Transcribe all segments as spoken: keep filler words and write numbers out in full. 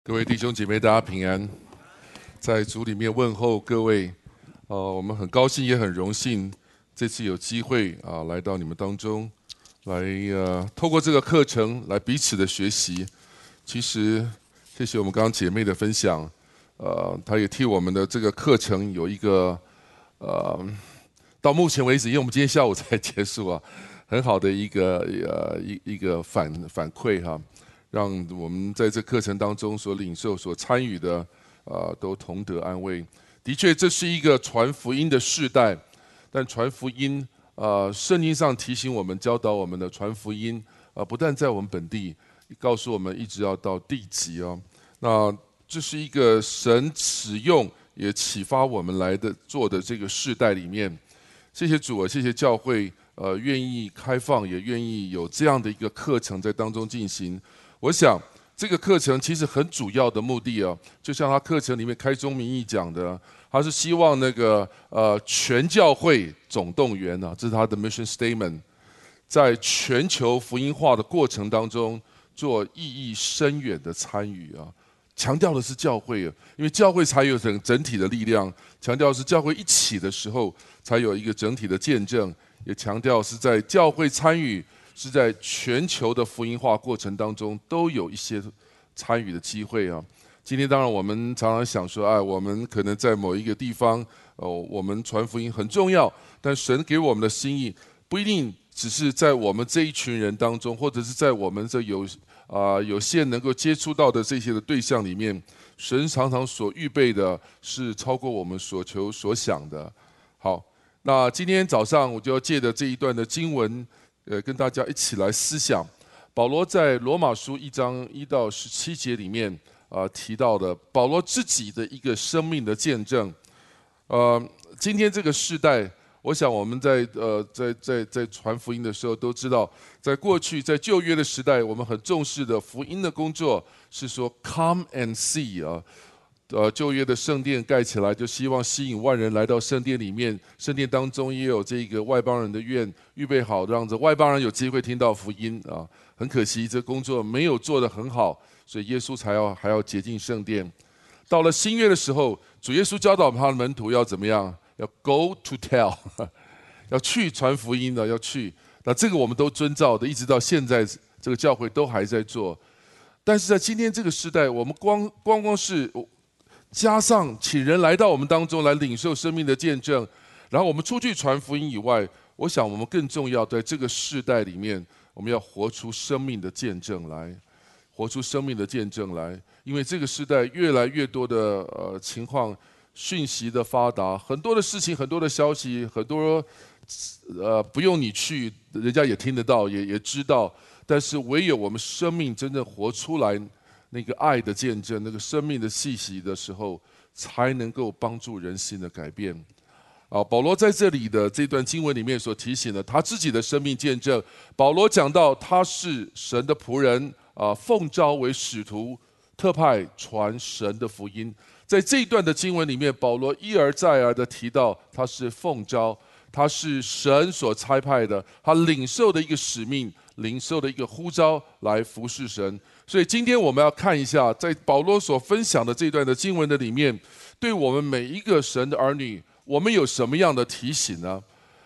各位弟兄姐妹，大家平安，在主里面问候各位。呃，我们很高兴，也很荣幸，这次有机会啊，来到你们当中，来呃，透过这个课程来彼此的学习。其实，谢谢我们刚刚姐妹的分享，呃，她也替我们的这个课程有一个呃，到目前为止，因为我们今天下午才结束啊，很好的一个呃一一个反反馈哈。让我们在这课程当中所领受、所参与的，呃，都同得安慰。的确，这是一个传福音的世代，但传福音，呃，圣经上提醒我们、教导我们的传福音，呃，不但在我们本地，告诉我们一直要到地极哦。那这是一个神使用也启发我们来的做的这个世代里面，谢谢主啊，谢谢教会，呃，愿意开放，也愿意有这样的一个课程在当中进行。我想这个课程其实很主要的目的啊，就像他课程里面开宗明义讲的，他是希望那个呃全教会总动员啊，这是他的 mission statement， 在全球福音化的过程当中做意义深远的参与啊，强调的是教会啊，因为教会才有整整体的力量，强调的是教会一起的时候才有一个整体的见证，也强调是在教会参与。是在全球的福音化过程当中都有一些参与的机会啊。今天当然我们常常想说，哎，我们可能在某一个地方，哦，我们传福音很重要，但神给我们的心意不一定只是在我们这一群人当中，或者是在我们这有啊、呃、有限能够接触到的这些的对象里面，神常常所预备的是超过我们所求所想的。好，那今天早上我就要借着这一段的经文。呃，跟大家一起来思想，保罗在罗马书一章一到十七节里面啊、呃、提到的保罗自己的一个生命的见证。呃，今天这个世代，我想我们在呃在在在传福音的时候都知道，在过去在旧约的时代，我们很重视的福音的工作是说 "Come and see" 啊。呃，旧约的圣殿盖起来，就希望吸引万人来到圣殿里面。圣殿当中也有这个外邦人的院预备好，让这外邦人有机会听到福音啊。很可惜，这工作没有做得很好，所以耶稣才要还要洁净圣殿。到了新约的时候，主耶稣教导他的门徒要怎么样？要 go to tell， 要去传福音的，要去。那这个我们都遵照的，一直到现在，这个教会都还在做。但是在今天这个时代，我们光光光是加上请人来到我们当中来领受生命的见证，然后我们出去传福音以外，我想我们更重要，在这个世代里面，我们要活出生命的见证来，活出生命的见证来。因为这个时代越来越多的呃情况，讯息的发达，很多的事情，很多的消息，很多呃不用你去，人家也听得到，也也知道。但是唯有我们生命真正活出来。那个爱的见证，那个生命的气息的时候，才能够帮助人心的改变。啊，保罗在这里的这段经文里面所提醒的他自己的生命见证，保罗讲到他是神的仆人啊，奉召为使徒，特派传神的福音。在这一段的经文里面，保罗一而再而的提到他是奉召，他是神所差派的，他领受的一个使命，领受的一个呼召来服侍神。所以今天我们要看一下，在保罗所分享的这段的经文的里面，对我们每一个神的儿女，我们有什么样的提醒呢？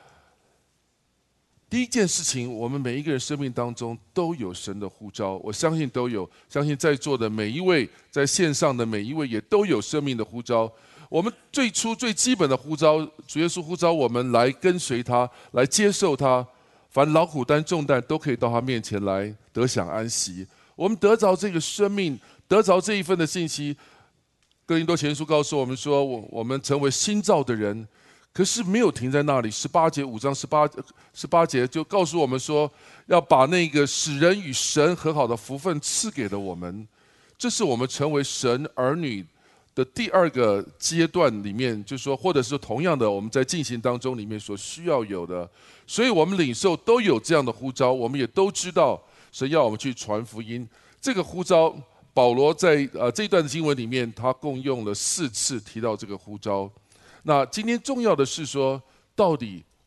第一件事情，我们每一个人生命当中都有神的呼召，我相信都有，相信在座的每一位，在线上的每一位也都有生命的呼召。我们最初最基本的呼召，主耶稣呼召我们来跟随他，来接受他，凡劳苦担重担都可以到他面前来得享安息。我们得着这个生命，得着这一份的信息。哥林多前书告诉我们说，我我们成为新造的人，可是没有停在那里。十八节五章十八十八节就告诉我们说，要把那个使人与神和好的福分赐给了我们。这是我们成为神儿女的第二个阶段里面，就是说，或者是同样的，我们在进行当中里面所需要有的。所以我们领受都有这样的呼召，我们也都知道。神要我们去传福音，这个呼召，保罗在呃这一段的经文里面，他共用了四次提到这个呼召。那今天重要的是说，到底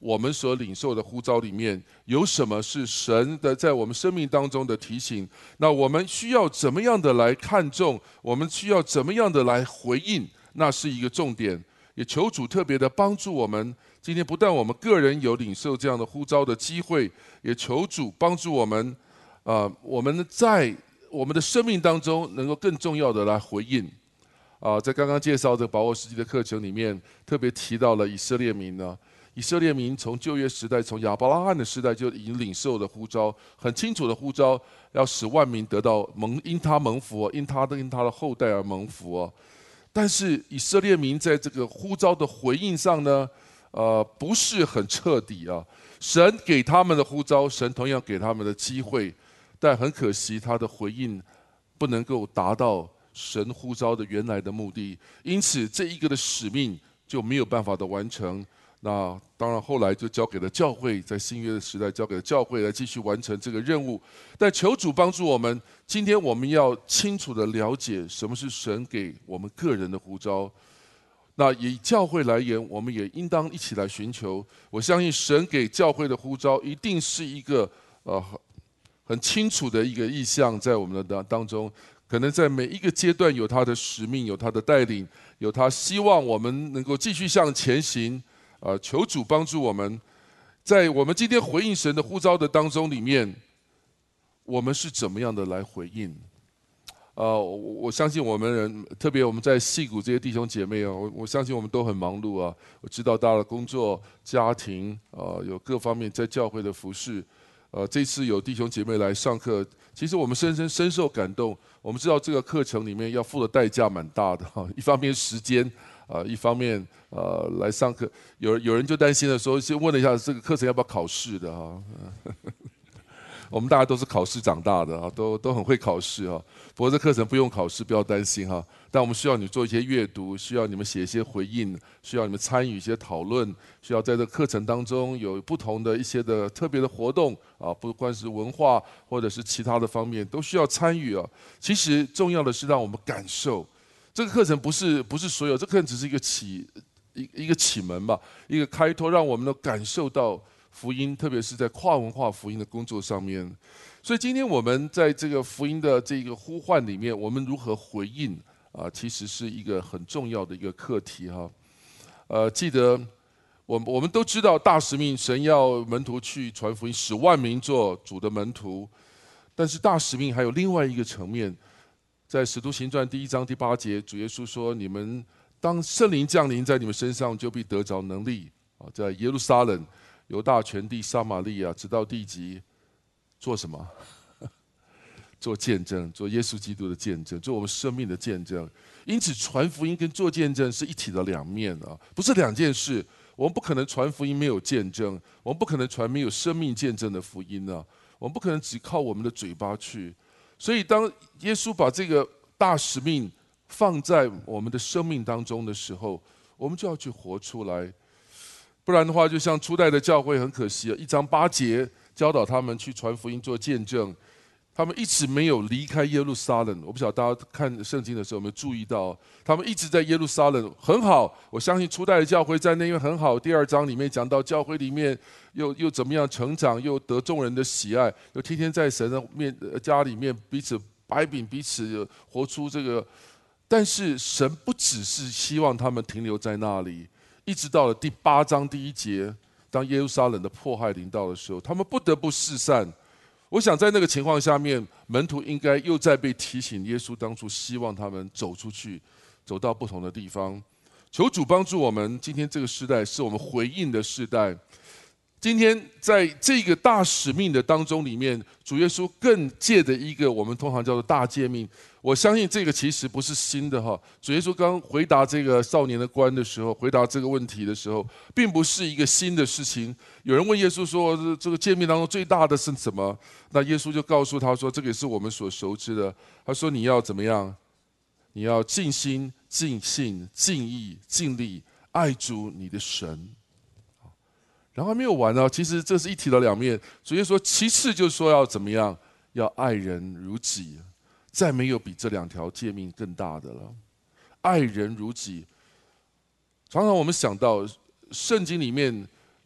我们所领受的呼召里面有什么是神的在我们生命当中的提醒？那我们需要怎么样的来看重？我们需要怎么样的来回应？那是一个重点。也求主特别的帮助我们。今天不但我们个人有领受这样的呼召的机会，也求主帮助我们，啊、呃，我们在我们的生命当中能够更重要的来回应。啊、呃，在刚刚介绍这个把握时机的课程里面，特别提到了以色列民呢。以色列民从旧约时代，从亚伯拉罕的时代就已经领受了呼召，很清楚的呼召，要使万民得到蒙因他蒙福，因他的因他的后代而蒙福哦。但是以色列民在这个呼召的回应上呢，呃，不是很彻底啊。神给他们的呼召，神同样给他们的机会，但很可惜，他的回应不能够达到神呼召的原来的目的，因此这一个的使命就没有办法的完成。那当然，后来就交给了教会，在新约的时代交给了教会来继续完成这个任务。但求主帮助我们，今天我们要清楚的了解什么是神给我们个人的呼召。那以教会来言，我们也应当一起来寻求。我相信神给教会的呼召，一定是一个呃很清楚的一个意向，在我们的当当中，可能在每一个阶段有他的使命，有他的带领，有他希望我们能够继续向前行。啊，求主帮助我们，在我们今天回应神的呼召的当中里面，我们是怎么样的来回应？呃，我我相信我们人，特别我们在矽谷这些弟兄姐妹啊，我我相信我们都很忙碌啊。我知道大家的工作、家庭，呃，有各方面在教会的服事。呃，这次有弟兄姐妹来上课，其实我们深深深受感动。我们知道这个课程里面要付的代价蛮大的哈，一方面时间。呃，一方面呃来上课，有有人就担心的说，先问了一下这个课程要不要考试的哈。我们大家都是考试长大的啊，都都很会考试哈。不过这课程不用考试，不要担心哈。但我们需要你做一些阅读，需要你们写一些回应，需要你们参与一些讨论，需要在这课程当中有不同的一些的特别的活动啊，不管是文化或者是其他的方面，都需要参与啊。其实重要的是让我们感受。这个课程不是不是所有，这个课程只是一个启一一个启门吧，一个开拓，让我们能感受到福音，特别是在跨文化福音的工作上面。所以今天我们在这个福音的这个呼唤里面，我们如何回应啊，其实是一个很重要的一个课题哈。呃，记得我我们都知道大使命，神要门徒去传福音，使万民做主的门徒。但是大使命还有另外一个层面。在《使徒行传》第一章第八节，主耶稣说：“你们当圣灵降临在你们身上，就必得着能力。啊，在耶路撒冷、犹大全地、撒玛利亚，直到地极，做什么？做见证，做耶稣基督的见证，做我们生命的见证。因此，传福音跟做见证是一体的两面啊，不是两件事。我们不可能传福音没有见证，我们不可能传没有生命见证的福音啊，我们不可能只靠我们的嘴巴去。”所以，当耶稣把这个大使命放在我们的生命当中的时候，我们就要去活出来。不然的话，就像初代的教会很可惜啊，一章八节教导他们去传福音、做见证，他们一直没有离开耶路撒冷。我不晓得大家看圣经的时候有没有注意到，他们一直在耶路撒冷，很好。我相信初代的教会在那边很好。第二章里面讲到教会里面又又怎么样成长，又得众人的喜爱，又天天在神的面家里面彼此摆饼，彼此活出这个。但是神不只是希望他们停留在那里，一直到了第八章第一节，当耶路撒冷的迫害临到的时候，他们不得不四散。我想在那个情况下面，门徒应该又在被提醒，耶稣当初希望他们走出去，走到不同的地方。求主帮助我们，今天这个时代是我们回应的时代。今天在这个大使命的当中里面，主耶稣更借的一个我们通常叫做大诫命。我相信这个其实不是新的哈。主耶稣刚回答这个少年的官的时候，回答这个问题的时候，并不是一个新的事情。有人问耶稣说：“这个诫命当中最大的是什么？”那耶稣就告诉他说：“这个也是我们所熟知的。”他说：“你要怎么样？你要尽心、尽性、尽意、尽力爱主你的神。”然后还没有完呢，其实这是一体的两面。主耶稣说，其次就是说要怎么样，要爱人如己，再没有比这两条诫命更大的了。爱人如己，常常我们想到圣经里面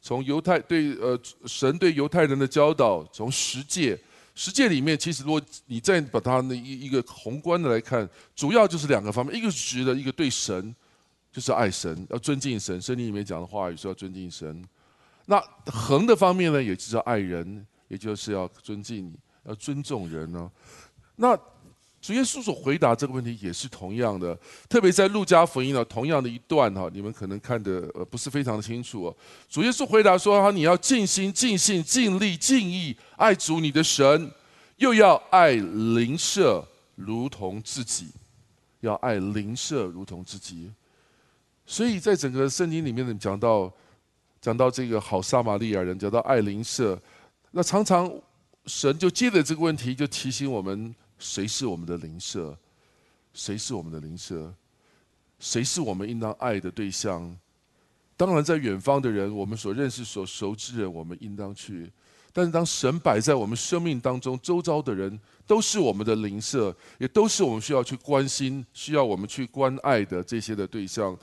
从犹太对呃神对犹太人的教导，从十诫，十诫里面其实如果你再把它那一一个宏观的来看，主要就是两个方面，一个是直的，一个对神，就是爱神，要尊敬神，圣经里面讲的话语是要尊敬神。那横的方面呢，也就是要爱人，也就是要尊敬，要尊重人呢、那主耶稣所回答这个问题也是同样的，特别在路加福音呢，同样的一段哈，你们可能看得呃不是非常的清楚哦。主耶稣回答说：“哈，你要尽心、尽性、尽力、尽意爱主你的神，又要爱邻舍如同自己，要爱邻舍如同自己。”所以在整个圣经里面讲到讲到这个好撒玛利亚人，讲到爱邻舍，那常常神就接着这个问题，就提醒我们。谁是我们的邻舍？谁是我们的邻舍？谁是我们应当爱的对象？当然，在远方的人，我们所认识、所熟知的人，我们应当去。但是，当神摆在我们生命当中，周遭的人都是我们的邻舍，也都是我们需要去关心、需要我们去关爱的这些的对象。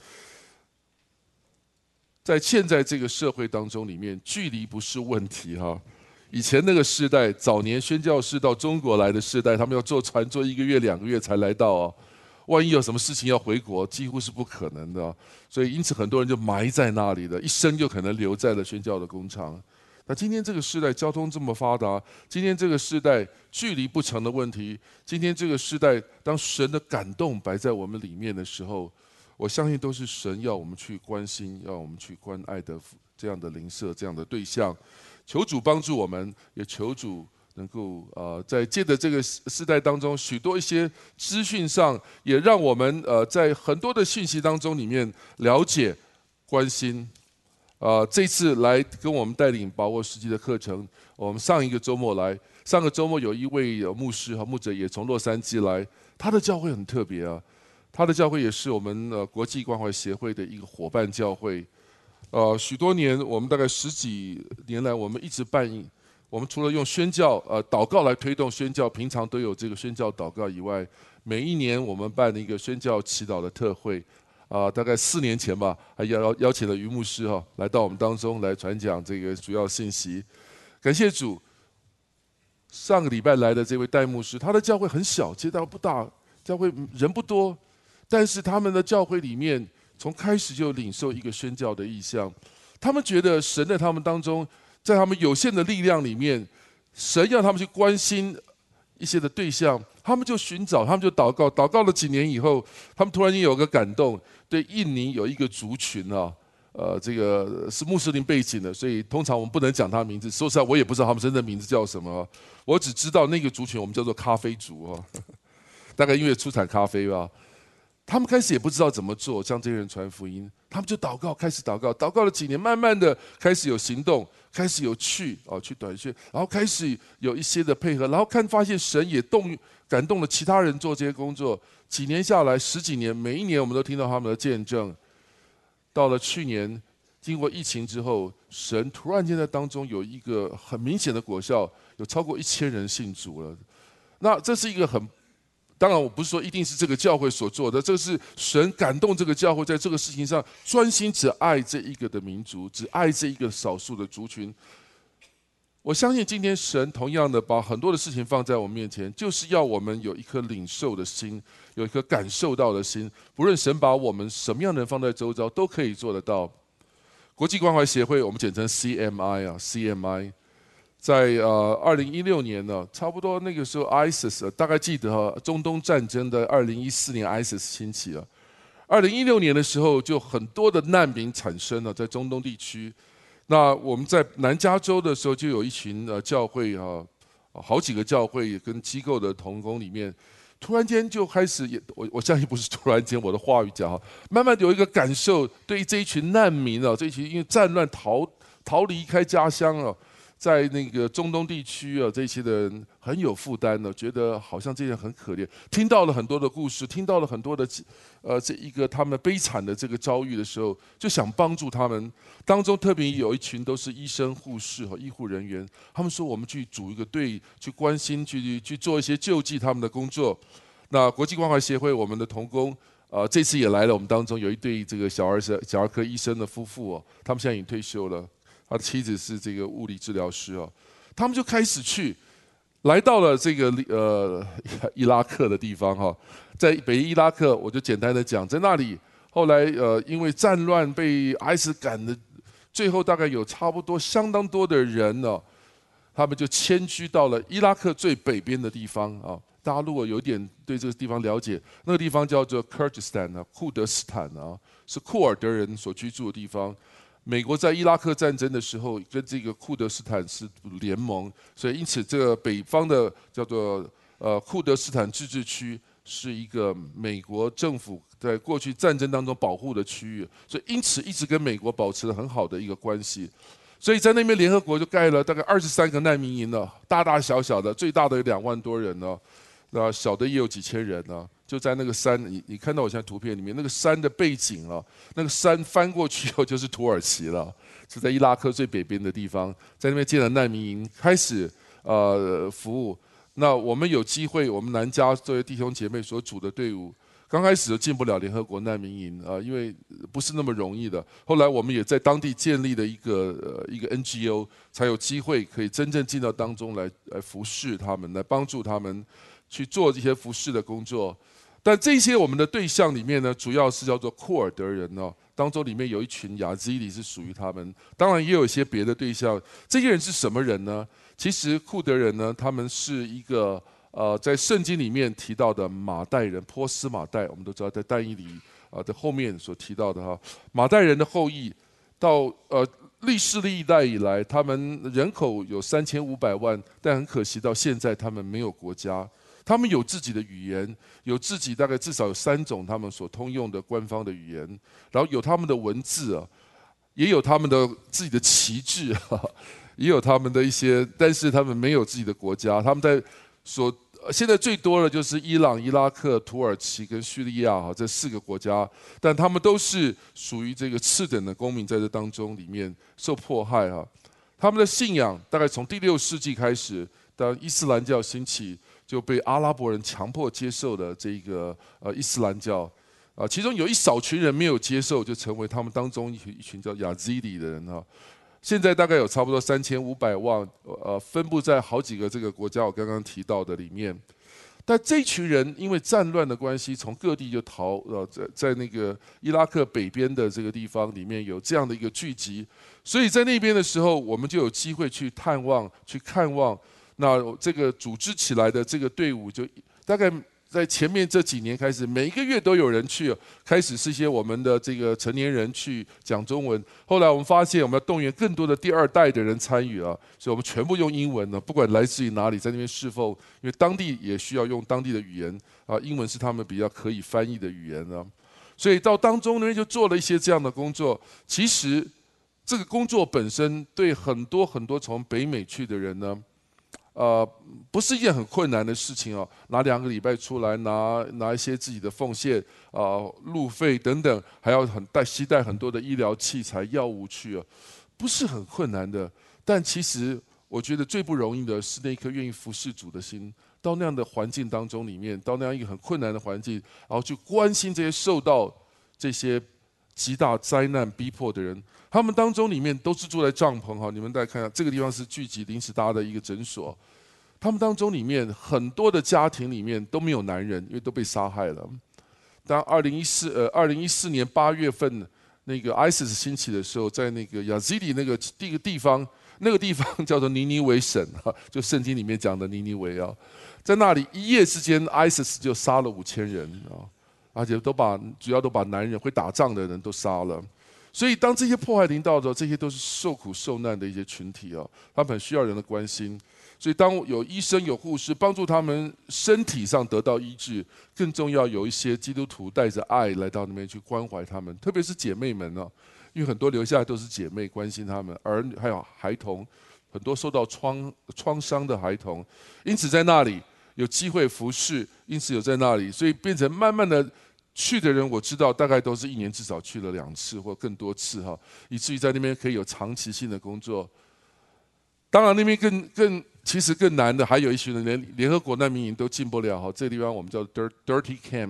在现在这个社会当中，里面距离不是问题哈。以前那个世代，早年宣教士到中国来的世代，他们要坐船坐一个月、两个月才来到哦。万一有什么事情要回国，几乎是不可能的哦。所以因此很多人就埋在那里了，一生就可能留在了宣教的工厂。那今天这个时代交通这么发达，今天这个时代距离不成的问题，今天这个时代当神的感动摆在我们里面的时候，我相信都是神要我们去关心、要我们去关爱的这样的邻舍、这样的对象。求主帮助我们，也求主能够呃，在借着这个时代当中，许多一些资讯上，也让我们呃，在很多的讯息当中里面了解、关心。呃，这次来跟我们带领把握时机的课程，我们上一个周末来，上个周末有一位牧师和牧者也从洛杉矶来，他的教会很特别啊，他的教会也是我们呃国际关怀协会的一个伙伴教会。呃，许多年，我们大概十几年来，我们一直办，我们除了用宣教、呃祷告来推动宣教，平常都有这个宣教祷告以外，每一年我们办一个宣教祈祷的特会，啊、呃，大概四年前吧，还邀邀请了于牧师哈、哦、来到我们当中来传讲这个主要信息。感谢主，上个礼拜来的这位戴牧师，他的教会很小，街道不大，教会人不多，但是他们的教会里面。从开始就领受一个宣教的意向，他们觉得神在他们当中，在他们有限的力量里面，神要他们去关心一些的对象，他们就寻找，他们就祷告，祷告了几年以后，他们突然间有个感动，对印尼有一个族群啊，呃，这个是穆斯林背景的，所以通常我们不能讲他的名字，说实在我也不知道他们真正名字叫什么，我只知道那个族群我们叫做咖啡族啊，大概因为出产咖啡吧。他们开始也不知道怎么做，向这些人传福音，他们就祷告，开始祷告，祷告了几年，慢慢的开始有行动，开始有去哦，去短宣，然后开始有一些的配合，然后看发现神也动感动了其他人做这些工作。几年下来，十几年，每一年我们都听到他们的见证。到了去年，经过疫情之后，神突然间在当中有一个很明显的果效，有超过一千人信主了。那这是一个很。当然，我不是说一定是这个教会所做的，这是神感动这个教会在这个事情上专心只爱这一个的民族，只爱这一个少数的族群。我相信今天神同样的把很多的事情放在我们面前，就是要我们有一颗领受的心，有一颗感受到的心。不论神把我们什么样的人放在周遭，都可以做得到。国际关怀协会，我们简称 C M I 啊 ，C M I。在呃二零一六年呢，差不多那个时候 ，ISIS、呃、大概记得哈，中东战争的二零一四年 ，ISIS 兴起了。二零一六年的时候，就很多的难民产生了在中东地区。那我们在南加州的时候，就有一群呃教会啊，好几个教会跟机构的同工里面，突然间就开始也，我我相信不是突然间，我的话语讲哈，慢慢有一个感受，对于这一群难民啊，这一群因为战乱逃逃离开家乡啊。在那个中东地区啊，这些的人很有负担的，觉得好像这些人很可怜。听到了很多的故事，听到了很多的，呃，这一个他们悲惨的这个遭遇的时候，就想帮助他们。当中特别有一群都是医生、护士和医护人员，他们说我们去组一个队，去关心，去去做一些救济他们的工作。那国际关怀协会我们的同工，呃，这次也来了我们当中，有一对这个小儿小儿科医生的夫妇哦，他们现在已经退休了。 他的妻子是这个物理治疗师哦，他们就开始去，来到了这个呃伊拉克的地方哈，在北伊拉克，我就简单的讲，在那里后来呃因为战乱被 I S 赶的，最后大概有差不多相当多的人呢、哦，他们就迁居到了伊拉克最北边的地方啊。大家如果有点对这个地方了解，那个地方叫做 Kurdistan 啊，库德斯坦啊，是库尔德人所居住的地方。美国在伊拉克战争的时候跟这个库德斯坦是联盟，所以因此这个北方的叫做呃库德斯坦自治区是一个美国政府在过去战争当中保护的区域，所以因此一直跟美国保持了很好的一个关系。所以在那边联合国就盖了大概二十三个难民营了，大大小小的，最大的有两万多人呢，那小的也有几千人呢。就在那个山，你你看到我现在图片里面那个山的背景啊，那个山翻过去以后就是土耳其了，是在伊拉克最北边的地方，在那边建了难民营，开始呃服务。那我们有机会，我们南加作为弟兄姐妹所组的队伍，刚开始就进不了联合国难民营啊、呃，因为不是那么容易的。后来我们也在当地建立了一个呃一个 N G O， 才有机会可以真正进到当中来来服侍他们，来帮助他们去做这些服侍的工作。但这些我们的对象里面呢，主要是叫做库尔德人哦，当中里面有一群亚基里是属于他们，当然也有一些别的对象。这些人是什么人呢？其实库德人呢，他们是一个呃，在圣经里面提到的马代人，波斯马代，我们都知道在但以理啊的后面所提到的哈，马代人的后裔，到呃历世历代以来，他们人口有三千五百万，但很可惜到现在他们没有国家。他们有自己的语言，有自己大概至少有三种他们所通用的官方的语言，然后有他们的文字啊，也有他们的自己的旗帜，也有他们的一些，但是他们没有自己的国家。他们在所现在最多的就是伊朗、伊拉克、土耳其跟叙利亚哈这四个国家，但他们都是属于这个次等的公民，在这当中里面受迫害哈。他们的信仰大概从第六世纪开始，当伊斯兰教兴起，就被阿拉伯人强迫接受的这个呃伊斯兰教，啊，其中有一少群人没有接受，就成为他们当中一群一群叫亚基里的人哈。现在大概有差不多三千五百万，呃，分布在好几个这个国家，我刚刚提到的里面。但这群人因为战乱的关系，从各地就逃，呃，在在那个伊拉克北边的这个地方里面有这样的一个聚集，所以在那边的时候，我们就有机会去探望、去看望。那这个组织起来的这个队伍，就大概在前面这几年开始，每一个月都有人去。开始是一些我们的这个成年人去讲中文，后来我们发现我们要动员更多的第二代的人参与啊，所以我们全部用英文呢，不管来自于哪里，在那边侍奉，因为当地也需要用当地的语言啊，英文是他们比较可以翻译的语言呢，所以到当中呢就做了一些这样的工作。其实这个工作本身对很多很多从北美去的人呢。呃，不是一件很困难的事情哦，拿两个礼拜出来，拿拿一些自己的奉献啊、呃、路费等等，还要很带携带很多的医疗器材、药物去哦，不是很困难的。但其实我觉得最不容易的是那颗愿意服侍主的心，到那样的环境当中里面，到那样一个很困难的环境，然后去关心这些受到这些极大灾难逼迫的人。他们当中里面都是住在帐篷哈，你们大家看一下，这个地方是聚集临时搭的一个诊所。他们当中里面很多的家庭里面都没有男人，因为都被杀害了。当二零一四呃二零一四年八月份那个 I S I S 兴起的时候，在那个亚基里那个第一个地方，那个地方叫做尼尼微省哈，就圣经里面讲的尼尼微啊，在那里一夜之间 I S I S 就杀了五千人啊，而且都把主要都把男人会打仗的人都杀了。所以，当这些迫害临到的时候，这些都是受苦受难的一些群体啊，他们很需要人的关心。所以，当有医生、有护士帮助他们身体上得到医治，更重要有一些基督徒带着爱来到那边去关怀他们，特别是姐妹们啊，因为很多留下来都是姐妹关心他们，儿女还有孩童，很多受到创创伤的孩童，因此在那里有机会服侍，因此有在那里，所以变成慢慢的。去的人我知道，大概都是一年至少去了两次或更多次哈，以至于在那边可以有长期性的工作。当然，那边更更其实更难的，还有一群人连联合国难民营都进不了哈。这个地方我们叫 dirty camps，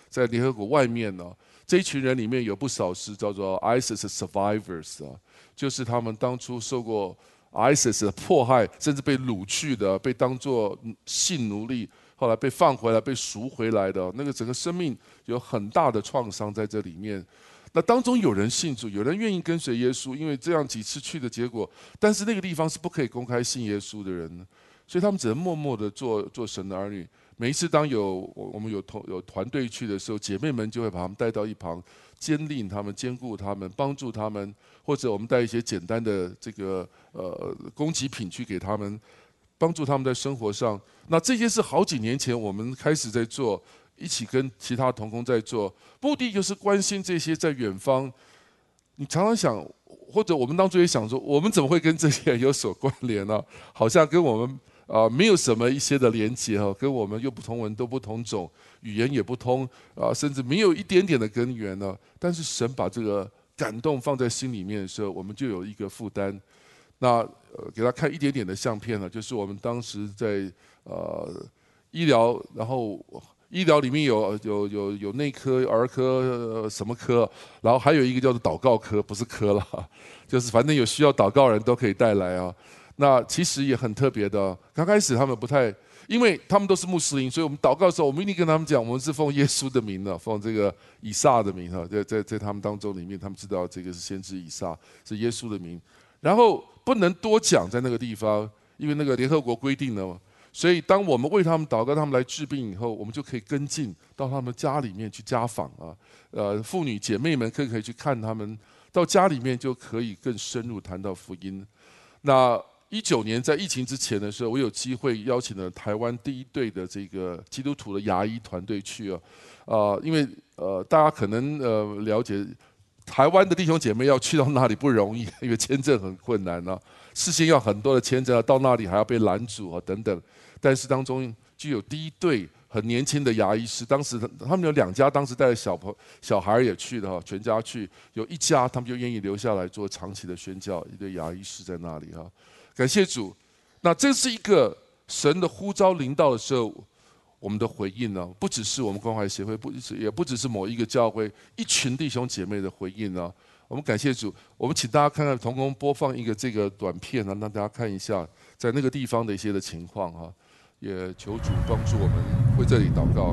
在联合国外面呢，这一群人里面有不少是叫做 ISIS survivors 啊，就是他们当初受过 ISIS 的迫害，甚至被掳去的，被当作性奴隶，后来被放回来、被赎回来的，那个整个生命有很大的创伤在这里面。那当中有人信主，有人愿意跟随耶稣，因为这样几次去的结果，但是那个地方是不可以公开信耶稣的人，所以他们只能默默的做做神的儿女。每一次当有我们有同有团队去的时候，姐妹们就会把他们带到一旁，坚定他们、兼顾他们、帮助他们，或者我们带一些简单的这个呃供给品去给他们，帮助他们在生活上。那这些是好几年前我们开始在做。一起跟其他同工在做，目的就是关心这些在远方。你常常想，或者我们当初也想说，我们怎么会跟这些人有所关联呢？好像跟我们啊、呃、没有什么一些的连结哈，跟我们又不同文都不同种，语言也不通啊、呃，甚至没有一点点的根源呢。但是神把这个感动放在心里面的时候，我们就有一个负担。那呃，给他看一点点的相片呢，就是我们当时在呃医疗，然后。医疗里面有有有有内科、儿科、呃、什么科，然后还有一个叫做祷告科，不是科了，就是反正有需要祷告的人都可以带来啊。那其实也很特别的，刚开始他们不太，因为他们都是穆斯林，所以我们祷告的时候，我们一定跟他们讲，我们是奉耶稣的名的，奉这个以撒的名哈，在在在他们当中里面，他们知道这个是先知以撒，是耶稣的名，然后不能多讲在那个地方，因为那个联合国规定了。所以，当我们为他们祷告，他们来治病以后，我们就可以跟进到他们家里面去家访啊。呃，妇女姐妹们更可以去看他们，到家里面就可以更深入谈到福音。那一九年在疫情之前的时候，我有机会邀请了台湾第一队的这个基督徒的牙医团队去啊。啊、呃，因为呃，大家可能呃了解，台湾的弟兄姐妹要去到那里不容易，因为签证很困难啊，事先要很多的签证，到那里还要被拦阻啊等等。但是当中就有第一队很年轻的牙医师，当时他们有两家，当时带着小朋小孩也去的哈，全家去，有一家他们就愿意留下来做长期的宣教，一对牙医师在那里哈，感谢主。那这是一个神的呼召临到的时候，我们的回应呢，不只是我们关怀协会，不也不只是某一个教会，一群弟兄姐妹的回应呢。我们感谢主，我们请大家看看同工播放一个这个短片呢，让大家看一下在那个地方的一些的情况哈。也求主帮助我们为这里祷告。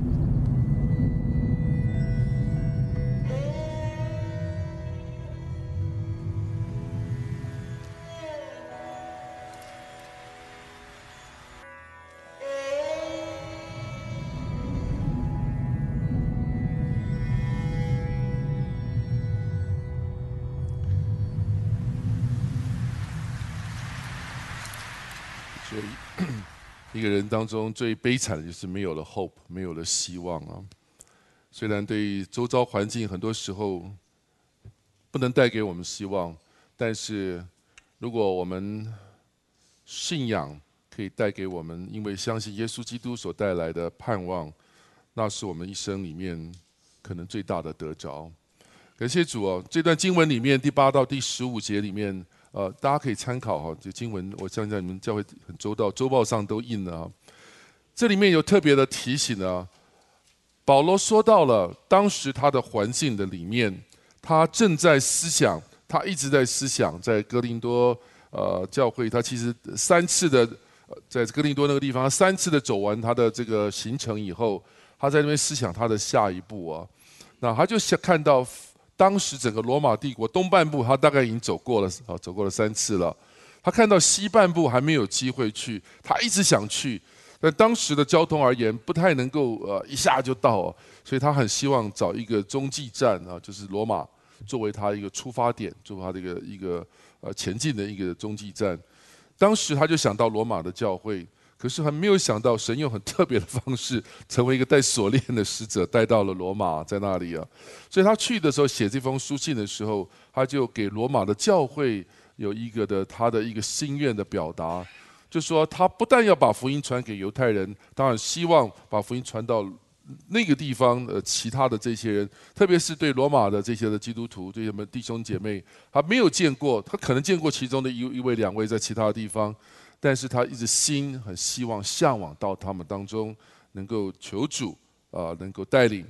所以。一个人当中最悲惨的就是没有了 hope， 没有了希望啊。虽然对周遭环境很多时候不能带给我们希望，但是如果我们信仰可以带给我们，因为相信耶稣基督所带来的盼望，那是我们一生里面可能最大的得着。感谢主哦！这段经文里面第八到第十五节里面。呃，大家可以参考哈，这经文我相信你们教会很周到，周报上都印了啊。这里面有特别的提醒啊，保罗说到了当时他的环境的里面，他正在思想，他一直在思想，在哥林多呃教会，他其实三次的在哥林多那个地方，三次的走完他的这个行程以后，他在那边思想他的下一步啊，那他就想看到。当时整个罗马帝国东半部，他大概已经走过了，啊，走过了三次了。他看到西半部还没有机会去，他一直想去，但当时的交通而言，不太能够呃一下就到，哦，所以他很希望找一个中继站啊，就是罗马作为他一个出发点，作为他的一个一个呃前进的一个中继站。当时他就想到罗马的教会。可是还没有想到，神用很特别的方式，成为一个带锁链的使者，带到了罗马，在那里啊。所以他去的时候，写这封书信的时候，他就给罗马的教会有一个的他的一个心愿的表达，就说他不但要把福音传给犹太人，当然希望把福音传到那个地方，呃，其他的这些人，特别是对罗马的这些的基督徒，对他们弟兄姐妹，他没有见过，他可能见过其中的一一位、两位在其他的地方。但是他一直心很希望、向往到他们当中，能够求主啊、呃，能够带领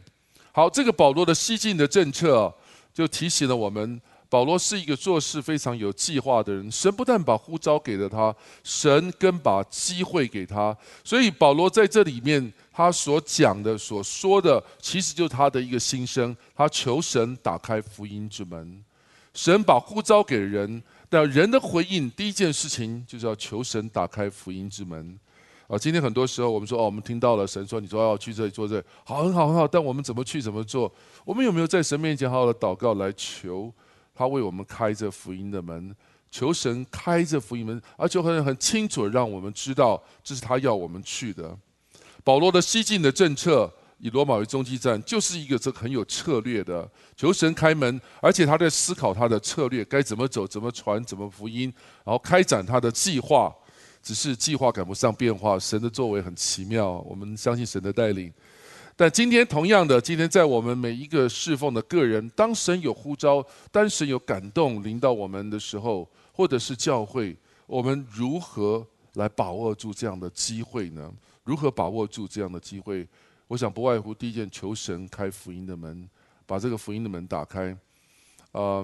好，这个保罗的西进的政策、啊、就提醒了我们，保罗是一个做事非常有计划的人。神不但把呼召给了他，神更把机会给他。所以保罗在这里面他所讲的、所说的，其实就是他的一个心声。他求神打开福音之门。神把呼召给人，但人的回应第一件事情就是要求神打开福音之门。啊，今天很多时候我们说哦，我们听到了神说你说要去这里做这里，好，很好很好，但我们怎么去怎么做？我们有没有在神面前好好的祷告，来求他为我们开这福音的门，求神开这福音门，而且很很清楚的让我们知道这是他要我们去的。保罗的西进的政策，以罗马为中继站，就是一个这很有策略的，求神开门，而且他在思考他的策略该怎么走，怎么传，怎么福音，然后开展他的计划。只是计划赶不上变化，神的作为很奇妙，我们相信神的带领。但今天同样的，今天在我们每一个侍奉的个人，当神有呼召，当神有感动临到我们的时候，或者是教会，我们如何来把握住这样的机会呢？如何把握住这样的机会？我想不外乎第一件，求神开福音的门，把这个福音的门打开。呃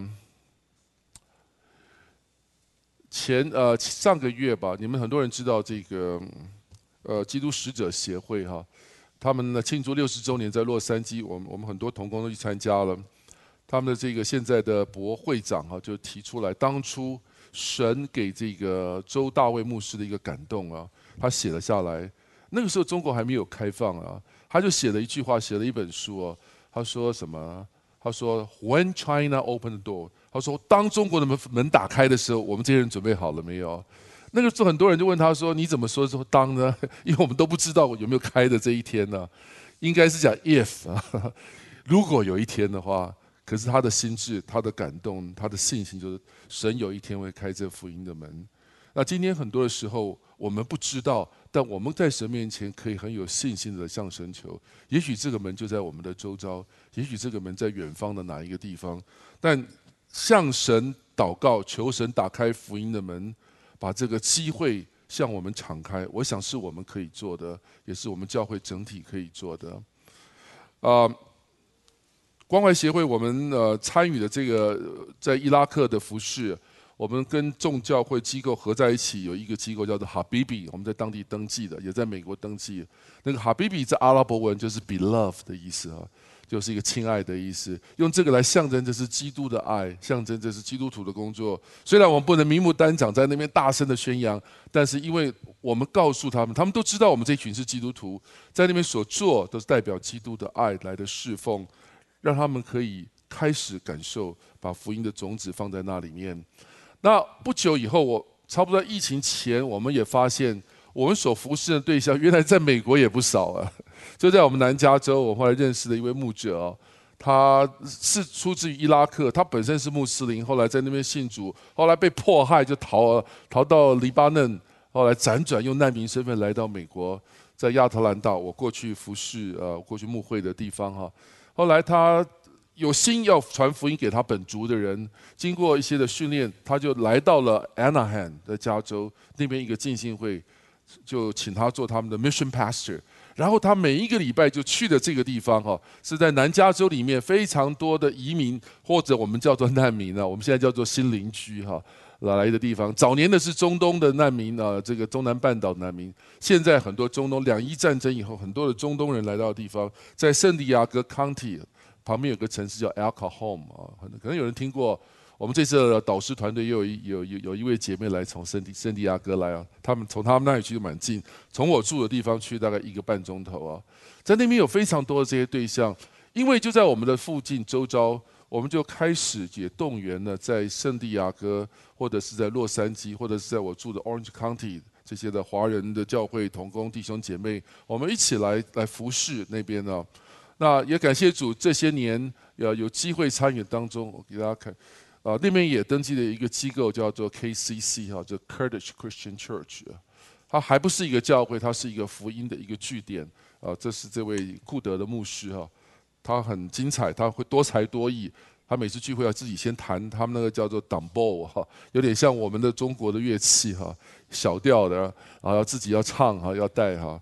前呃上个月吧，你们很多人知道这个呃基督使者协会哈，他们呢庆祝六十周年，在洛杉矶，我们我们很多同工都去参加了。他们的这个现在的博会长哈，就提出来，当初神给这个周大卫牧师的一个感动啊，他写了下来。那个时候中国还没有开放啊，他就写了一句话，写了一本书哦。他说什么？他说 ：“When China opened the door。”他说：“当中国的门门打开的时候，我们这些人准备好了没有？”那个时候很多人就问他说：“你怎么说说当呢？因为我们都不知道有没有开的这一天呢、啊。应该是讲 if 啊，如果有一天的话。可是他的心智、他的感动、他的信心，就是神有一天会开这福音的门。那今天很多的时候，我们不知道，但我们在神面前可以很有信心的向神求。也许这个门就在我们的周遭，也许这个门在远方的哪一个地方，但向神祷告，求神打开福音的门，把这个机会向我们敞开。我想是我们可以做的，也是我们教会整体可以做的。啊、呃，关怀协会我们呃参与的这个在伊拉克的服事。我们跟众教会机构合在一起，有一个机构叫做哈比比，我们在当地登记的，也在美国登记。那个哈比比在阿拉伯文就是 beloved 的意思啊，就是一个亲爱的意思。用这个来象征这是基督的爱，象征这是基督徒的工作。虽然我们不能明目单讲在那边大声的宣扬，但是因为我们告诉他们，他们都知道我们这群是基督徒，在那边所做都是代表基督的爱来的侍奉，让他们可以开始感受，把福音的种子放在那里面。那不久以后，我差不多在疫情前，我们也发现我们所服侍的对象，原来在美国也不少啊。就在我们南加州，我后来认识的一位牧者哦，他是出自于伊拉克，他本身是穆斯林，后来在那边信主，后来被迫害就逃逃到黎巴嫩，后来辗转用难民身份来到美国，在亚特兰大，我过去服侍呃过去牧会的地方哈。后来他有心要传福音给他本族的人，经过一些的训练，他就来到了 Anaheim 的加州那边一个浸信会，就请他做他们的 mission pastor。然后他每一个礼拜就去的这个地方哈，是在南加州里面非常多的移民或者我们叫做难民啊，我们现在叫做新邻居哈来的地方。早年的是中东的难民啊，这个中南半岛难民。现在很多中东两伊战争以后，很多的中东人来到的地方，在圣地亚哥 County。旁边有个城市叫 El Cajon 啊，可能有人听过。我们这次的导师团队又有一有有有一位姐妹来从圣地圣地亚哥来啊，他们从他们那里去就蛮近，从我住的地方去大概一个半钟头啊。在那边有非常多的这些对象，因为就在我们的附近周遭，我们就开始也动员了在圣地亚哥或者是在洛杉矶或者是在我住的 Orange County 这些的华人的教会同工弟兄姐妹，我们一起来来服侍那边呢。那也感谢主，这些年呃有机会参与当中，我给大家看，啊那边也登记了一个机构叫做 K C C 哈，叫 Kurdish Christian Church， 它还不是一个教会，它是一个福音的一个据点啊。这是这位库德的牧师哈，他很精彩，他会多才多艺，他每次聚会要自己先弹他们那个叫做 dambo 哈，有点像我们的中国的乐器哈，小调的，然后要自己要唱哈，要带哈。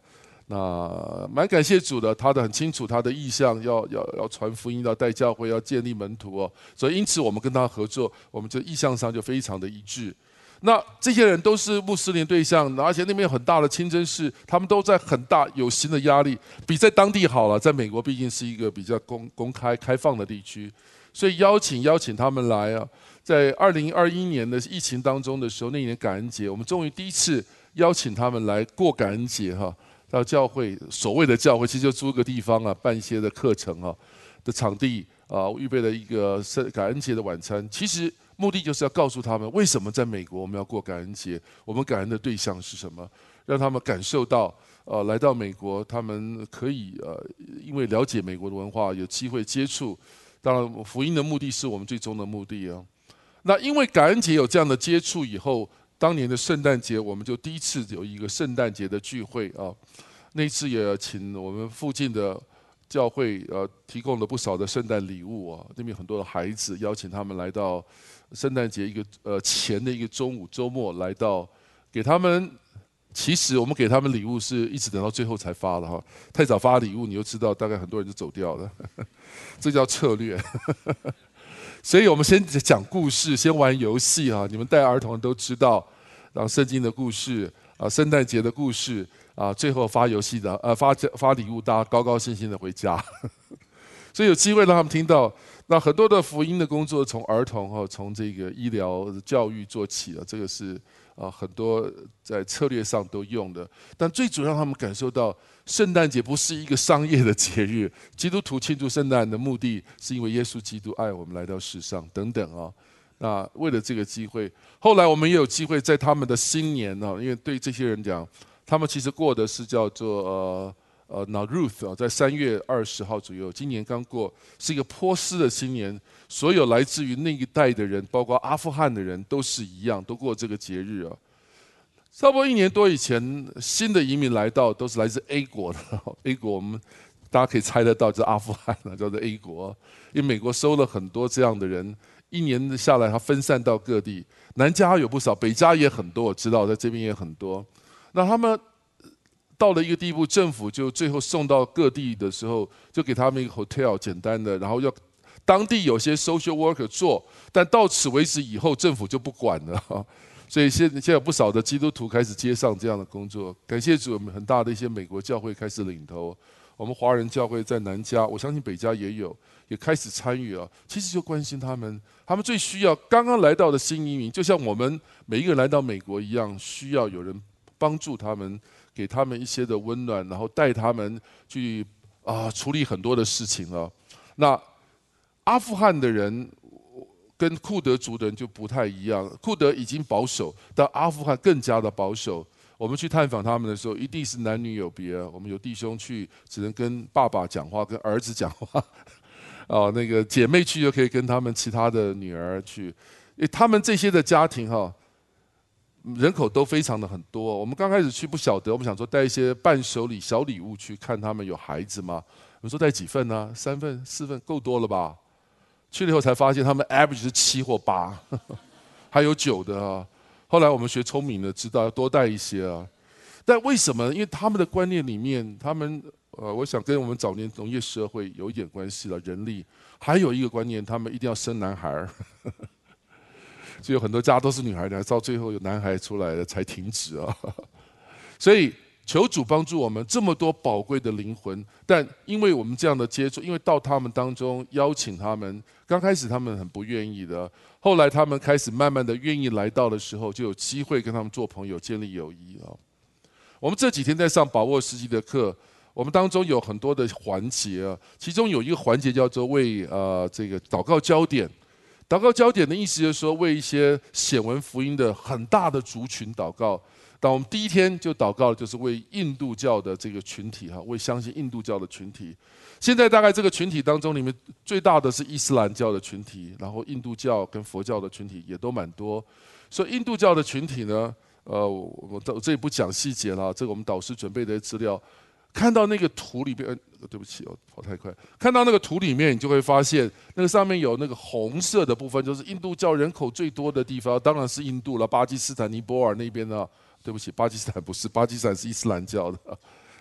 那蛮感谢主的，他的很清楚他的意向，要要要传福音，要带教会，要建立门徒哦。所以因此我们跟他合作，我们这意向上就非常的一致。那这些人都是穆斯林对象，而且那边有很大的清真寺，他们都在很大有形的压力，比在当地好了。在美国毕竟是一个比较公公开开放的地区，所以邀请邀请他们来啊。在二零二一年的疫情当中的时候，那一年感恩节，我们终于第一次邀请他们来过感恩节哈。到教会，所谓的教会，其实就租个地方啊，办一些的课程啊的场地啊，预备了一个圣感恩节的晚餐。其实目的就是要告诉他们，为什么在美国我们要过感恩节，我们感恩的对象是什么，让他们感受到，呃，来到美国，他们可以呃，因为了解美国的文化，有机会接触。当然，福音的目的是我们最终的目的啊。那因为感恩节有这样的接触以后。当年的圣诞节，我们就第一次有一个圣诞节的聚会啊。那次也请我们附近的教会呃提供了不少的圣诞礼物啊。那边很多的孩子邀请他们来到圣诞节一个呃前的一个中午周末来到，给他们。其实我们给他们礼物是一直等到最后才发的哈。太早发礼物，你就知道大概很多人就走掉了，这叫策略。所以我们先讲故事，先玩游戏啊！你们带儿童都知道，然后圣经的故事啊，圣诞节的故事啊，最后发游戏的，呃，发发礼物，大家高高兴兴的回家。所以有机会让他们听到，那很多的福音的工作从儿童哈，从这个医疗教育做起啊，这个是啊很多在策略上都用的，但最主要让他们感受到。圣诞节不是一个商业的节日，基督徒庆祝圣诞的目的是因为耶稣基督爱我们来到世上等等啊、哦。那为了这个机会，后来我们也有机会在他们的新年呢、哦，因为对这些人讲，他们其实过的是叫做呃呃 Nowruz 啊，在三月二十号左右，今年刚过，是一个波斯的新年，所有来自于那一代的人，包括阿富汗的人，都是一样，都过这个节日啊。差不多一年多以前，新的移民来到都是来自 A 国的。A 国我们大家可以猜得到，就是阿富汗了，叫做 A 国。因为美国收了很多这样的人，一年下来，他分散到各地。南加有不少，北加也很多，我知道在这边也很多。那他们到了一个地步，政府就最后送到各地的时候，就给他们一个 hotel 简单的，然后要当地有些 social worker 做，但到此为止以后，政府就不管了。所以现现在有不少的基督徒开始接上这样的工作，感谢主，我们很大的一些美国教会开始领头，我们华人教会在南加，我相信北加也有，也开始参与啊。其实就关心他们，他们最需要刚刚来到的新移民，就像我们每一个人来到美国一样，需要有人帮助他们，给他们一些的温暖，然后带他们去啊处理很多的事情啊。那阿富汗的人。跟库德族的人就不太一样，库德已经保守，但阿富汗更加的保守。我们去探访他们的时候，一定是男女有别。我们有弟兄去，只能跟爸爸讲话，跟儿子讲话。哦，那个姐妹去就可以跟他们其他的女儿去。因为他们这些的家庭哈，人口都非常的很多。我们刚开始去不晓得，我们想说带一些伴手礼、小礼物去看他们有孩子吗？我们说带几份呢、啊？三份、四份够多了吧？去了以后才发现，他们 average 是七或八，还有九的啊。后来我们学聪明的，知道要多带一些啊。但为什么？因为他们的观念里面，他们呃，我想跟我们早年农业社会有一点关系了，人力。还有一个观念，他们一定要生男孩儿，所以有很多家都是女孩的，到最后有男孩出来了才停止啊。所以。求主帮助我们这么多宝贵的灵魂，但因为我们这样的接触，因为到他们当中邀请他们，刚开始他们很不愿意的，后来他们开始慢慢的愿意来到的时候，就有机会跟他们做朋友，建立友谊啊。我们这几天在上把握时机的课，我们当中有很多的环节啊，其中有一个环节叫做为呃这个祷告焦点。祷告焦点的意思就是说，为一些显闻福音的很大的族群祷告。但我们第一天就祷告，就是为印度教的这个群体哈，为相信印度教的群体。现在大概这个群体当中，里面最大的是伊斯兰教的群体，然后印度教跟佛教的群体也都蛮多。所以印度教的群体呢，呃，我我这里不讲细节了，这个我们导师准备的资料，看到那个图里面，呃、对不起哦，跑太快。看到那个图里面，你就会发现，那个上面有那个红色的部分，就是印度教人口最多的地方，当然是印度了，巴基斯坦、尼泊尔那边呢。对不起，巴基斯坦不是，巴基斯坦是伊斯兰教的。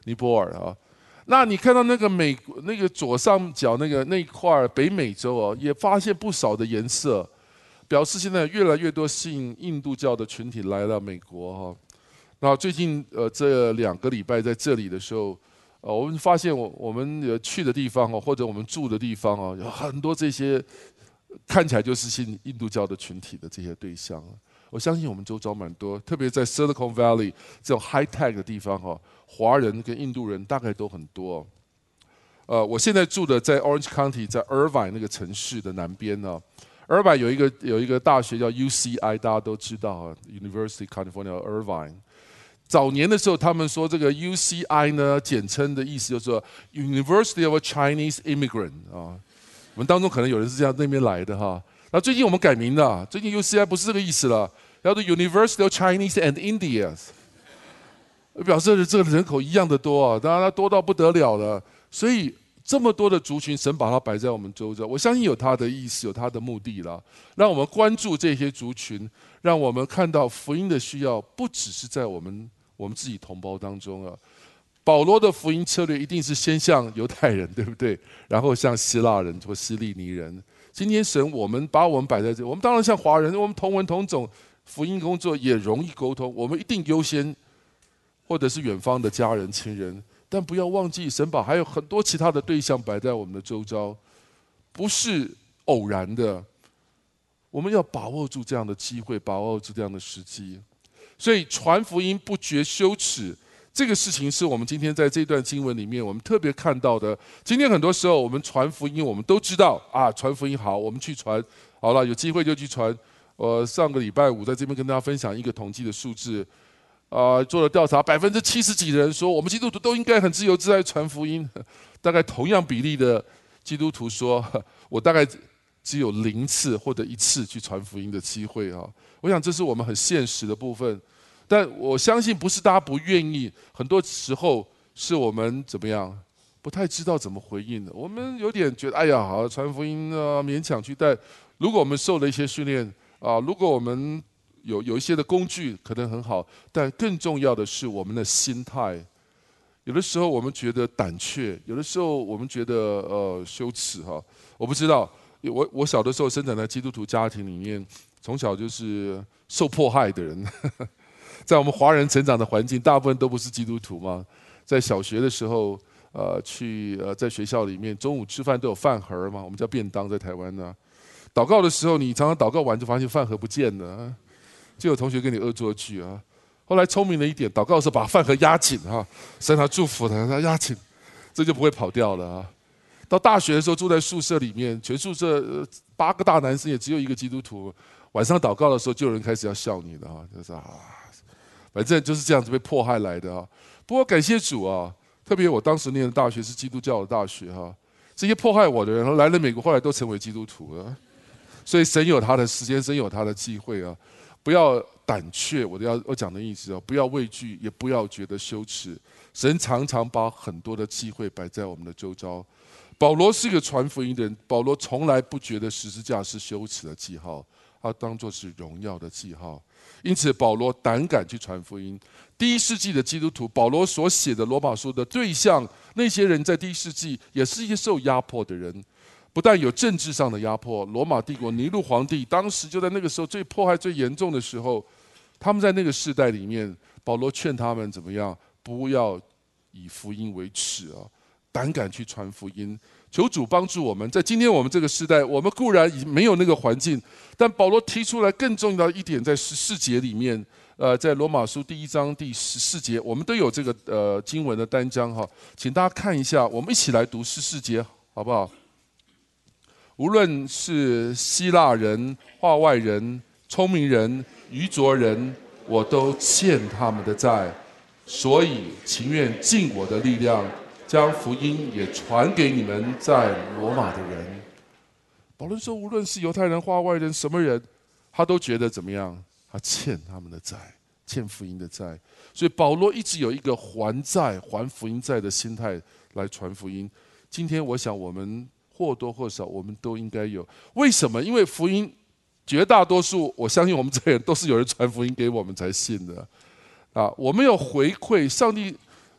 尼泊尔啊。那你看到那个美那个左上角那个那一块北美洲哦，也发现不少的颜色，表示现在越来越多信印度教的群体来到美国哈。那最近呃这两个礼拜在这里的时候，呃我们发现我我们去的地方哦，或者我们住的地方哦，有很多这些看起来就是信印度教的群体的这些对象。我相信我们周遭蛮多，特别在 Silicon Valley 这种 high tech 的地方哈，华人跟印度人大概都很多。呃，我现在住的在 Orange County， 在 Irvine 那个城市的南边呢。Irvine 有一个有一个大学叫 U C I， 大家都知道啊 ，University California Irvine。早年的时候，他们说这个 U C I 呢，简称的意思就是说 University of a Chinese Immigrant 啊。我们当中可能有人是这样那边来的哈。那最近我们改名了，最近 U C I 不是这个意思了，叫做 University of Chinese and Indians， 表示这个人口一样的多啊，当然它多到不得了了。所以这么多的族群，神把它摆在我们周遭，我相信有它的意思，有它的目的了。让我们关注这些族群，让我们看到福音的需要，不只是在我们我们自己同胞当中啊。保罗的福音策略一定是先向犹太人，对不对？然后向希腊人或希利尼人。今天神我们把我们摆在这，我们当然像华人，我们同文同种，福音工作也容易沟通，我们一定优先，或者是远方的家人亲人。但不要忘记，神把还有很多其他的对象摆在我们的周遭，不是偶然的。我们要把握住这样的机会，把握住这样的时机。所以传福音不觉羞耻，这个事情是我们今天在这段经文里面我们特别看到的。今天很多时候我们传福音，我们都知道啊，传福音好，我们去传，好了，有机会就去传。我上个礼拜五在这边跟大家分享一个统计的数字。啊、呃，做了调查，百分之七十几的人说，我们基督徒都应该很自由自在传福音。大概同样比例的基督徒说，我大概只有零次或者一次去传福音的机会啊。我想这是我们很现实的部分，但我相信不是大家不愿意，很多时候是我们怎么样，不太知道怎么回应的。我们有点觉得，哎呀，好传福音啊，勉强去带。如果我们受了一些训练啊，如果我们有有一些的工具可能很好，但更重要的是我们的心态。有的时候我们觉得胆怯，有的时候我们觉得呃羞耻哈。我不知道，我我小的时候生长在基督徒家庭里面，从小就是受迫害的人。在我们华人成长的环境，大部分都不是基督徒嘛。在小学的时候，呃，去呃在学校里面中午吃饭都有饭盒嘛，我们叫便当，在台湾呢。祷告的时候，你常常祷告完就发现饭盒不见了。就有同学跟你恶作剧啊，后来聪明了一点，祷告的时候把饭盒压紧哈，神他祝福他，他压紧，这就不会跑掉了啊。到大学的时候住在宿舍里面，全宿舍八个大男生也只有一个基督徒，晚上祷告的时候就有人开始要笑你的啊，就是啊，反正就是这样子被迫害来的啊。不过感谢主啊，特别我当时念的大学是基督教的大学哈，这些迫害我的人来了美国，后来都成为基督徒了，所以神有他的时间，神有他的机会啊。不要胆怯，我要我讲的意思哦，不要畏惧，也不要觉得羞耻。神常常把很多的机会摆在我们的周遭。保罗是一个传福音的人，保罗从来不觉得十字架是羞耻的记号，他当作是荣耀的记号。因此，保罗胆敢去传福音。第一世纪的基督徒，保罗所写的罗马书的对象，那些人在第一世纪也是一些受压迫的人。不但有政治上的压迫，罗马帝国尼禄皇帝当时就在那个时候最迫害最严重的时候，他们在那个世代里面，保罗劝他们怎么样，不要以福音为耻啊，胆敢去传福音。求主帮助我们，在今天我们这个时代，我们固然已经没有那个环境，但保罗提出来更重要的一点，在十四节里面，呃，在罗马书第一章第十四节，我们都有这个呃经文的单章哈，请大家看一下，我们一起来读十四节，好不好？无论是希腊人、化外人、聪明人、愚拙人，我都欠他们的债，所以情愿尽我的力量，将福音也传给你们在罗马的人。保罗说，无论是犹太人、化外人，什么人，他都觉得怎么样？他欠他们的债，欠福音的债。所以保罗一直有一个还债、还福音债的心态来传福音。今天我想我们或多或少我们都应该有。为什么？因为福音绝大多数，我相信我们这些人都是有人传福音给我们才信的啊。我们要回馈上帝，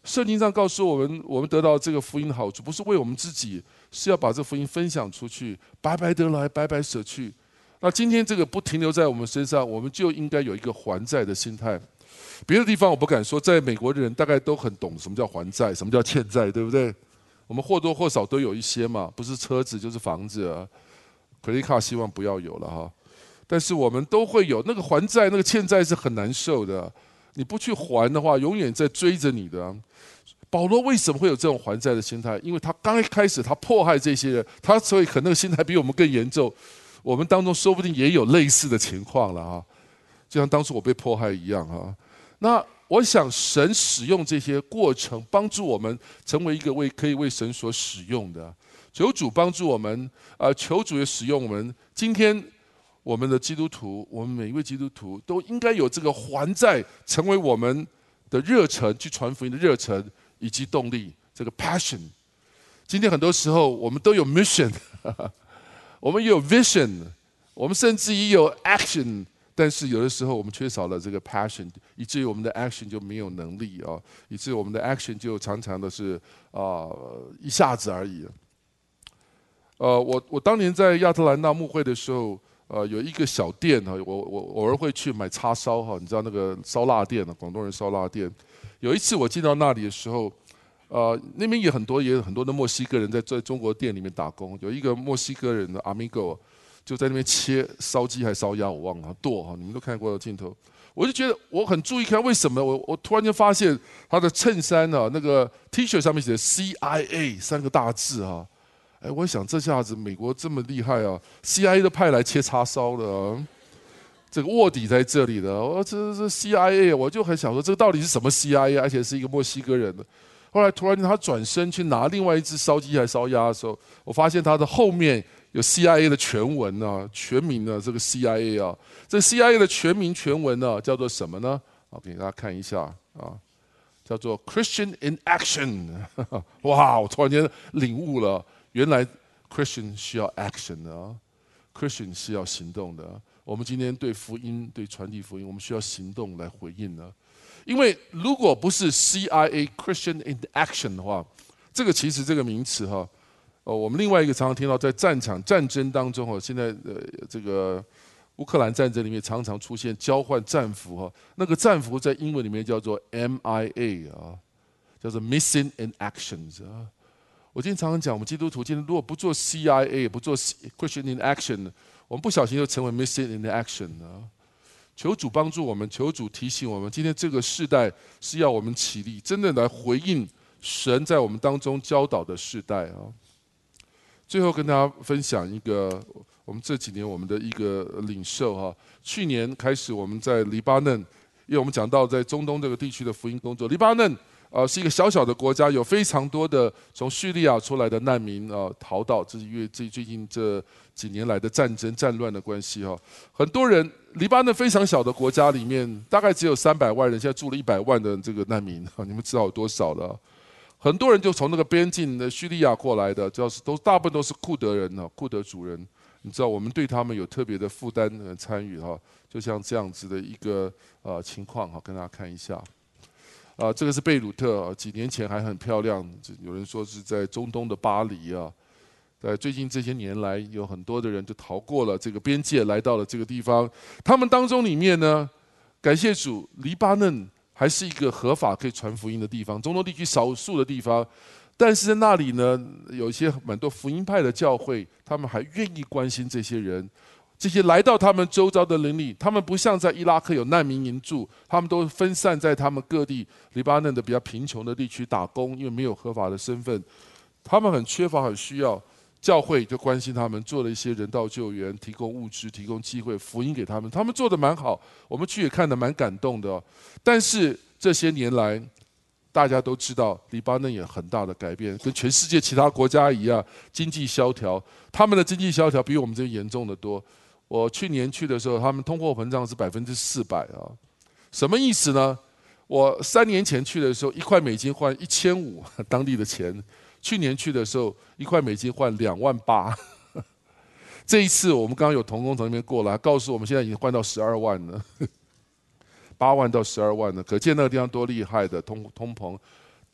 圣经上告诉我们，我们得到这个福音的好处，不是为我们自己，是要把这福音分享出去，白白得来，白白舍去。那今天这个不停留在我们身上，我们就应该有一个还债的心态。别的地方我不敢说，在美国的人大概都很懂什么叫还债，什么叫欠债，对不对？我们或多或少都有一些嘛，不是车子就是房子啊。credit card 希望不要有了哈，但是我们都会有那个还债，那个欠债是很难受的。你不去还的话，永远在追着你的。保罗为什么会有这种还债的心态？因为他刚一开始他迫害这些人，他所以可能那个心态比我们更严重。我们当中说不定也有类似的情况了哈，就像当初我被迫害一样哈。那我想神使用这些过程，帮助我们成为一个为可以为神所使用的。求主帮助我们，呃，求主也使用我们。今天我们的基督徒，我们每一位基督徒都应该有这个还债，成为我们的热忱，去传福音的热忱以及动力，这个 passion。今天很多时候我们都有 mission， 我们也有 vision， 我们甚至也有 action， 但是有的时候我们缺少了这个 passion， 以至于我们的 action 就没有能力啊，以至于我们的 action 就常常的是啊、呃、一下子而已。呃，我我当年在亚特兰大牧会的时候，呃，有一个小店哈，我我偶尔会去买叉烧哈，你知道那个烧腊店广东人烧腊店。有一次我进到那里的时候，呃，那边也很多也有很多的墨西哥人在在中国店里面打工。有一个墨西哥人的 amigo 就在那边切烧鸡还烧鸭，我忘了剁哈，你们都看过的镜头。我就觉得我很注意看，为什么我我突然间发现他的衬衫啊，那个 T 恤上面写的 C I A 三个大字啊。哎，我想这下子美国这么厉害啊 ，C I A 都派来切叉烧的、啊，这个卧底在这里的。我这这 C I A， 我就很想说，这个到底是什么 C I A？ 而且是一个墨西哥人的。后来突然间他转身去拿另外一只烧鸡还烧鸭的时候，我发现他的后面有 C I A 的全文啊，全名啊，这个 C I A 啊，这 C I A 的全名全文呢、啊、叫做什么呢？我给大家看一下啊，叫做 Christian in Action。哇，我突然间领悟了。原来 Christian 需要 action 的、啊、，Christian 是要行动的、啊。我们今天对福音、对传递福音，我们需要行动来回应呢、啊。因为如果不是 C I A Christian in Action 的话，这个其实这个名词哈，呃，我们另外一个常常听到在战场战争当中哈，现在呃这个乌克兰战争里面常常出现交换战俘哈，那个战俘在英文里面叫做 M I A 啊，叫做 Missing in Actions 啊。我今天常常讲，我们基督徒今天如果不做 C I A， 不做 Christian in Action， 我们不小心就成为 Missing in Action 啊！求主帮助我们，求主提醒我们，今天这个世代是要我们起立，真的来回应神在我们当中教导的世代啊！最后跟大家分享一个，我们这几年我们的一个领受哈。去年开始我们在黎巴嫩，因为我们讲到在中东这个地区的福音工作，黎巴嫩。呃，是一个小小的国家，有非常多的从叙利亚出来的难民啊、呃、逃到，这是因为最最近这几年来的战争战乱的关系哈、哦。很多人，黎巴嫩非常小的国家里面，大概只有三百万人，现在住了一百万的这个难民，你们知道有多少了、啊？很多人就从那个边境的叙利亚过来的，主要是都大部分都是库德人啊，库德族人。你知道我们对他们有特别的负担和参与哈、哦，就像这样子的一个呃情况哈，跟大家看一下。啊，这个是贝鲁特啊，几年前还很漂亮，有人说是在中东的巴黎啊。在最近这些年来，有很多的人就逃过了这个边界，来到了这个地方。他们当中里面呢，感谢主，黎巴嫩还是一个合法可以传福音的地方，中东地区少数的地方。但是在那里呢，有一些蛮多福音派的教会，他们还愿意关心这些人。这些来到他们周遭的邻里，他们不像在伊拉克有难民营住，他们都分散在他们各地黎巴嫩的比较贫穷的地区打工，因为没有合法的身份，他们很缺乏，很需要。教会就关心他们，做了一些人道救援，提供物资，提供机会，福音给他们，他们做得蛮好，我们去也看得蛮感动的、哦。但是这些年来，大家都知道，黎巴嫩也很大的改变，跟全世界其他国家一样，经济萧条，他们的经济萧条比我们这边严重的多。我去年去的时候，他们通货膨胀是百分之四百啊，什么意思呢？我三年前去的时候，一块美金换一千五当地的钱；去年去的时候，一块美金换两万八。这一次我们刚刚有同工从那边过来，告诉我们现在已经换到十二万了，八万到十二万了，可见那个地方多厉害的通通膨。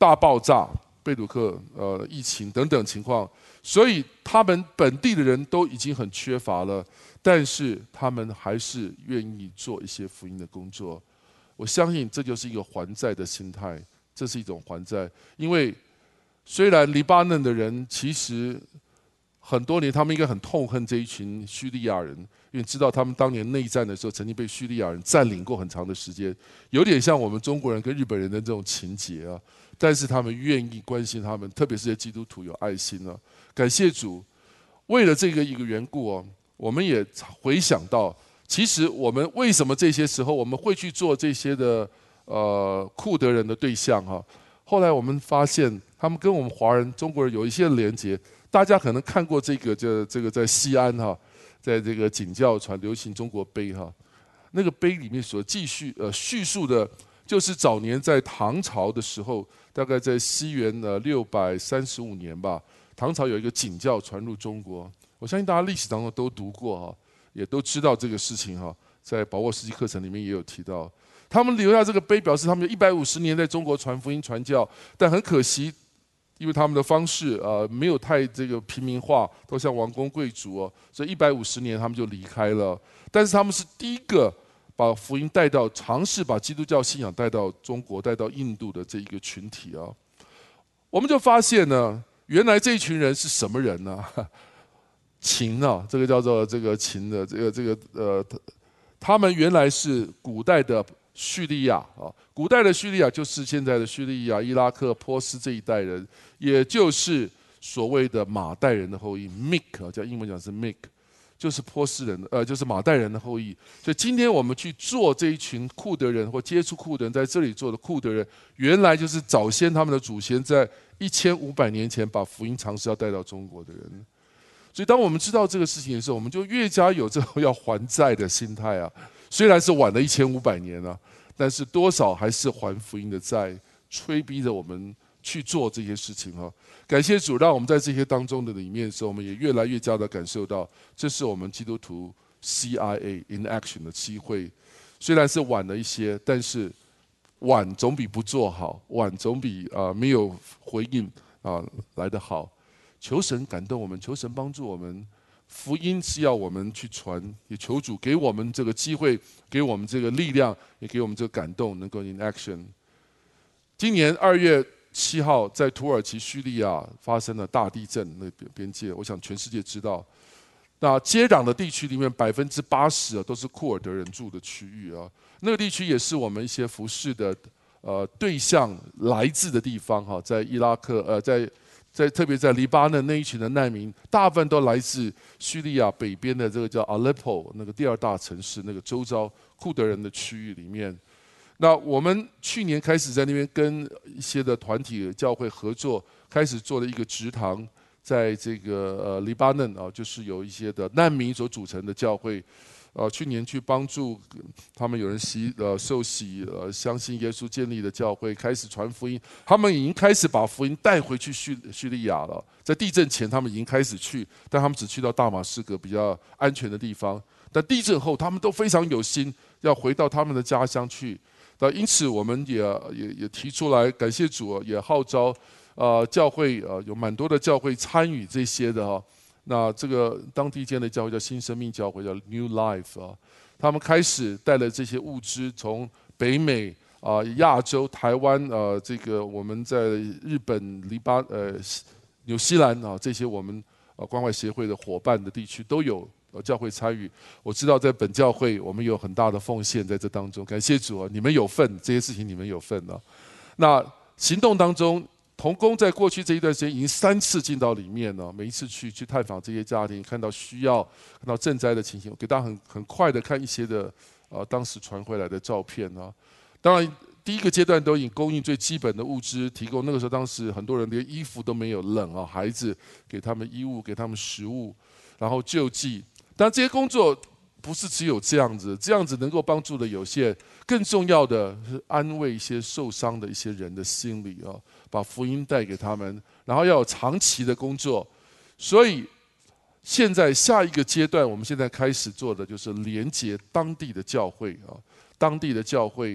大爆炸、贝鲁克呃疫情等等情况，所以他们本地的人都已经很缺乏了，但是他们还是愿意做一些福音的工作。我相信这就是一个还债的心态，这是一种还债。因为虽然黎巴嫩的人其实很多年，他们应该很痛恨这一群叙利亚人，因为知道他们当年内战的时候，曾经被叙利亚人占领过很长的时间，有点像我们中国人跟日本人的这种情节啊。但是他们愿意关心他们，特别是些基督徒有爱心啊。感谢主，为了这个一个缘故哦，我们也回想到。其实我们为什么这些时候我们会去做这些的呃库德人的对象哈？后来我们发现他们跟我们华人、中国人有一些连结。大家可能看过这个，这这个在西安哈，在这个景教传流行中国碑哈，那个碑里面所继续呃叙述的，就是早年在唐朝的时候，大概在西元呃六百三十五年吧，唐朝有一个景教传入中国。我相信大家历史当中都读过哈。也都知道这个事情哈，在保握实际课程里面也有提到，他们留下这个碑，表示他们有一百五十年在中国传福音传教，但很可惜，因为他们的方式呃没有太这个平民化，都像王公贵族哦，所以一百五十年他们就离开了。但是他们是第一个把福音带到，尝试把基督教信仰带到中国、带到印度的这一个群体啊，我们就发现呢，原来这一群人是什么人呢？秦啊，这个叫做这个秦的这个这个呃，他们原来是古代的叙利亚啊，古代的叙利亚就是现在的叙利亚、伊拉克、波斯这一代人，也就是所谓的马代人的后裔 ，Mik 啊，叫英文讲是 Mik， 就是波斯人的呃，就是马代人的后裔。所以今天我们去做这一群库德人或接触库德人在这里做的库德人，原来就是早先他们的祖先在一千五百年前把福音尝试要带到中国的人。所以，当我们知道这个事情的时候，我们就越加有这种要还债的心态啊。虽然是晚了一千五百年啊，但是多少还是还福音的债，催逼着我们去做这些事情啊。感谢主，让我们在这些当中的里面的时候，我们也越来越加的感受到，这是我们基督徒 C I A in action 的机会。虽然是晚了一些，但是晚总比不做好，晚总比啊、呃、没有回应啊、呃、来得好。求神感动我们，求神帮助我们。福音是要我们去传，也求主给我们这个机会，给我们这个力量，也给我们这个感动，能够 in action。今年二月七号，在土耳其叙利亚发生了大地震，那个边界，我想全世界知道。那接壤的地区里面，百分之八十啊都是库尔德人住的区域啊，那个地区也是我们一些服侍的呃对象来自的地方哈，在伊拉克呃在。在特别在黎巴嫩那一群的难民，大部分都来自叙利亚北边的这个叫 Aleppo 那个第二大城市，那个周遭库德人的区域里面。那我们去年开始在那边跟一些的团体教会合作，开始做了一个植堂，在这个呃黎巴嫩啊，就是有一些的难民所组成的教会。呃，去年去帮助他们有人洗呃受洗呃相信耶稣建立的教会，开始传福音。他们已经开始把福音带回去叙叙利亚了。在地震前，他们已经开始去，但他们只去到大马士革比较安全的地方。但地震后，他们都非常有心要回到他们的家乡去。那因此，我们也也也提出来，感谢主，也号召呃教会呃有蛮多的教会参与这些的哈。那这个当地间的教会叫新生命教会，叫 New Life 啊，他们开始带了这些物资从北美啊、呃、亚洲、台湾啊、呃，这个我们在日本、黎巴呃纽西兰啊这些我们呃关怀协会的伙伴的地区都有呃教会参与。我知道在本教会我们有很大的奉献在这当中，感谢主啊，你们有份，这些事情你们有份啊。那行动当中。同工在过去这一段时间已经三次进到里面了，每一次去去探访这些家庭，看到需要，看到赈灾的情形，给大家很很快的看一些的呃当时传回来的照片啊。当然，第一个阶段都已经供应最基本的物资提供，那个时候当时很多人连衣服都没有，冷啊，孩子给他们衣物，给他们食物，然后救济。但这些工作不是只有这样子，这样子能够帮助的有限，更重要的是安慰一些受伤的一些人的心理啊。把福音带给他们，然后要有长期的工作。所以现在下一个阶段，我们现在开始做的就是连接当地的教会啊，当地的教会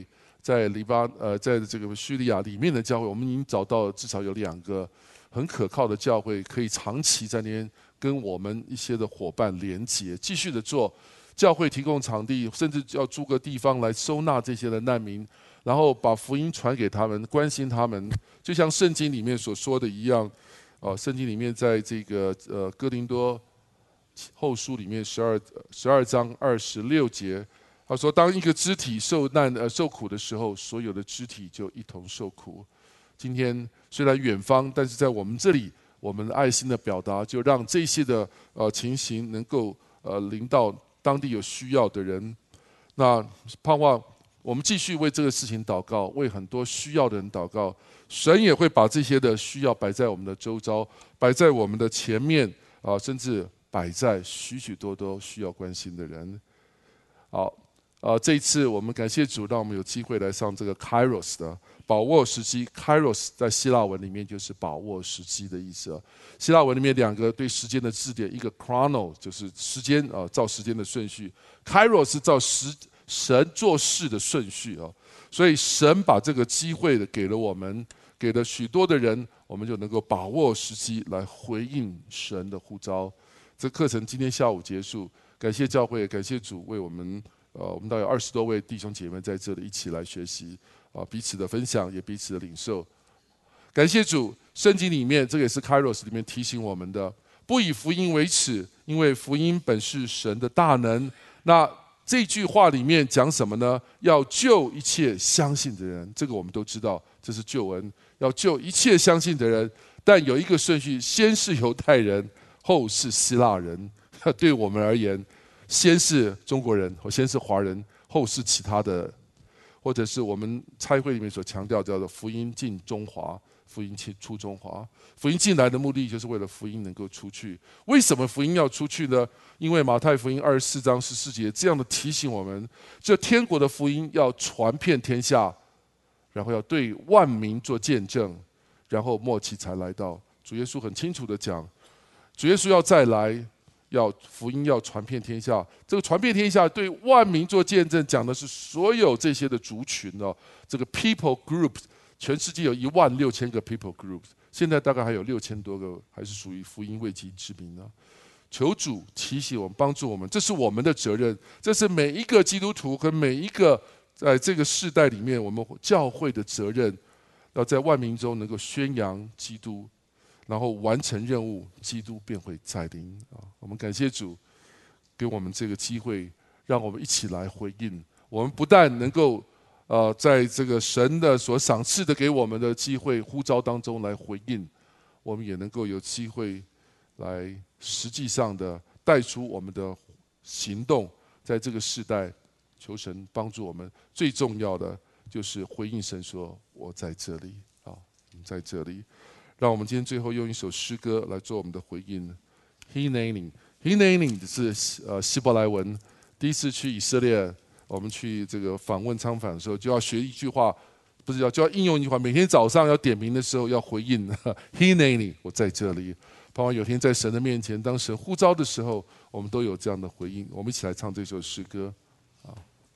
在黎巴呃，在这个叙利亚里面的教会，我们已经找到至少有两个很可靠的教会，可以长期在那边跟我们一些的伙伴连结，继续的做。教会提供场地，甚至要租个地方来收纳这些的难民，然后把福音传给他们，关心他们，就像圣经里面所说的一样。哦，圣经里面在这个呃哥林多后书里面十二十二章二十六节，他说：当一个肢体受难呃受苦的时候，所有的肢体就一同受苦。今天虽然远方，但是在我们这里，我们爱心的表达，就让这些的呃情形能够呃临到当地有需要的人。那盼望我们继续为这个事情祷告，为很多需要的人祷告。神也会把这些的需要摆在我们的周遭，摆在我们的前面啊，甚至摆在许许多多需要关心的人。好，啊，这一次我们感谢主，让我们有机会来上这个 Kairos 的把握时机。Kairos 在希腊文里面就是把握时机的意思。希腊文里面两个对时间的字典，一个 chrono 就是时间啊，照时间的顺序 ；Kairos 是照时神做事的顺序啊。所以神把这个机会给了我们，给了许多的人，我们就能够把握时机来回应神的呼召。这课程今天下午结束，感谢教会，感谢主为我们，呃，我们大概有二十多位弟兄姐妹在这里一起来学习，啊，彼此的分享，也彼此的领受。感谢主，圣经里面这个也是 Kairos 里面提醒我们的，不以福音为耻，因为福音本是神的大能。那这句话里面讲什么呢？要救一切相信的人，这个我们都知道，这是救恩，要救一切相信的人。但有一个顺序，先是犹太人，后是希腊人。对我们而言，先是中国人，或先是华人，后是其他的，或者是我们差会里面所强调叫做福音进中华。福音出中华，福音进来的目的就是为了福音能够出去。为什么福音要出去呢？因为马太福音二十四章十四节这样的提醒我们：这天国的福音要传遍天下，然后要对万民做见证，然后末期才来到。主耶稣很清楚的讲，主耶稣要再来，要福音要传遍天下。这个传遍天下，对万民做见证，讲的是所有这些的族群哦，这个 people group。全世界有一万六千个 people groups， 现在大概还有六千多个还是属于福音未及之名呢。求主提醒我们，帮助我们，这是我们的责任，这是每一个基督徒和每一个在这个世代里面我们教会的责任，要在万民中能够宣扬基督，然后完成任务，基督便会再临啊！我们感谢主给我们这个机会，让我们一起来回应。我们不但能够呃，在这个神的所赏赐的给我们的机会呼召当中来回应，我们也能够有机会来实际上的带出我们的行动，在这个世代，求神帮助我们。最重要的就是回应神说：“我在这里啊，我们在这里。”让我们今天最后用一首诗歌来做我们的回应。Hineni Hineni 是呃希伯来文，第一次去以色列。我们去这个访问参访的时候，就要学一句话，不是要就要应用一句话。每天早上要点名的时候要回应 ，Hineni， 我在这里。盼望有天在神的面前，当神呼召的时候，我们都有这样的回应。我们一起来唱这首诗歌。啊。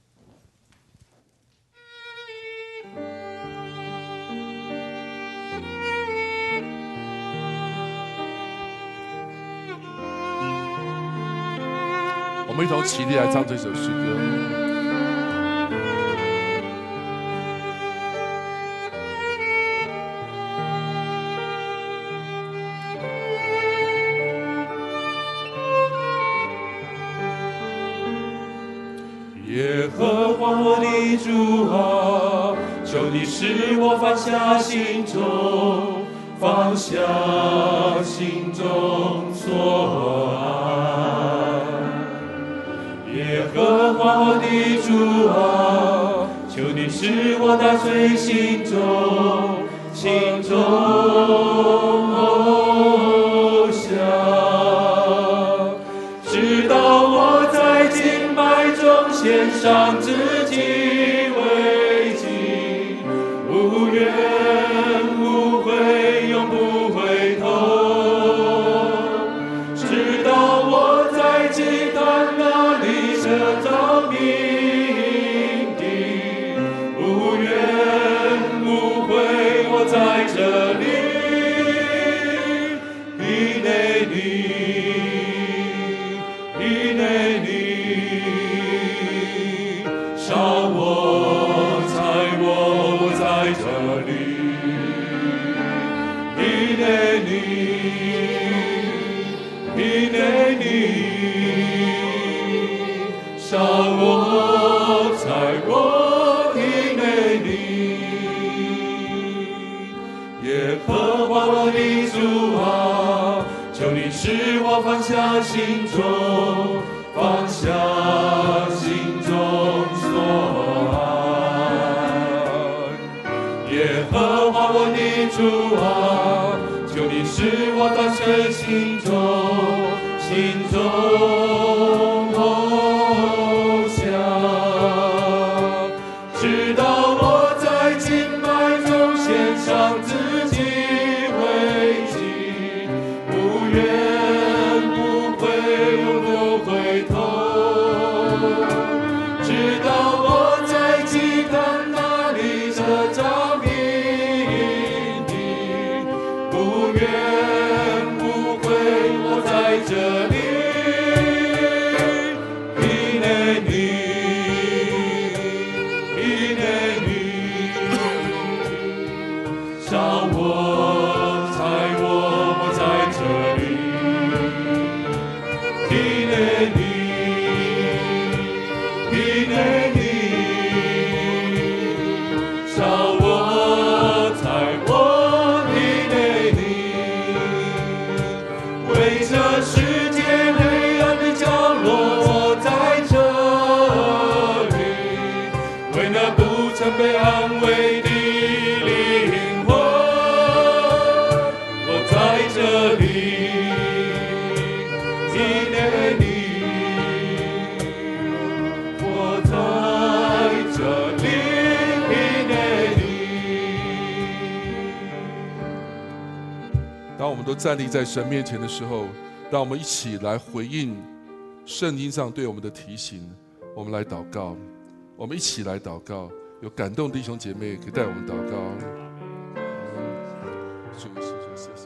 我们一同起立来唱这首诗歌。 耶和华我的主啊，求你使我放下心中，放下心中所爱。耶和华我的主啊，求你使我打碎心中，心中偶像，直到我在敬拜中献上自己为祭，无怨无悔，永不回头。直到我在祭坛那里设造命定，无怨你，你内你，烧我，在我的内里。耶和华我的主啊，求你使我放下心中，放下心中所爱。耶和华我的主啊，求你使我单纯心中，心中投降，直到我在敬拜中献上自己为祭，不怨不悔，永不回头，直到我在祭坛那里得着命定，不怨不悔，我在这里。被安慰的灵魂，我在这里，你内里，我在这里，你内里。当我们都站立在神面前的时候，让我们一起来回应圣经上对我们的提醒。我们来祷告，我们一起来祷告。有感动弟兄姐妹可以带我们祷告。主，谢谢。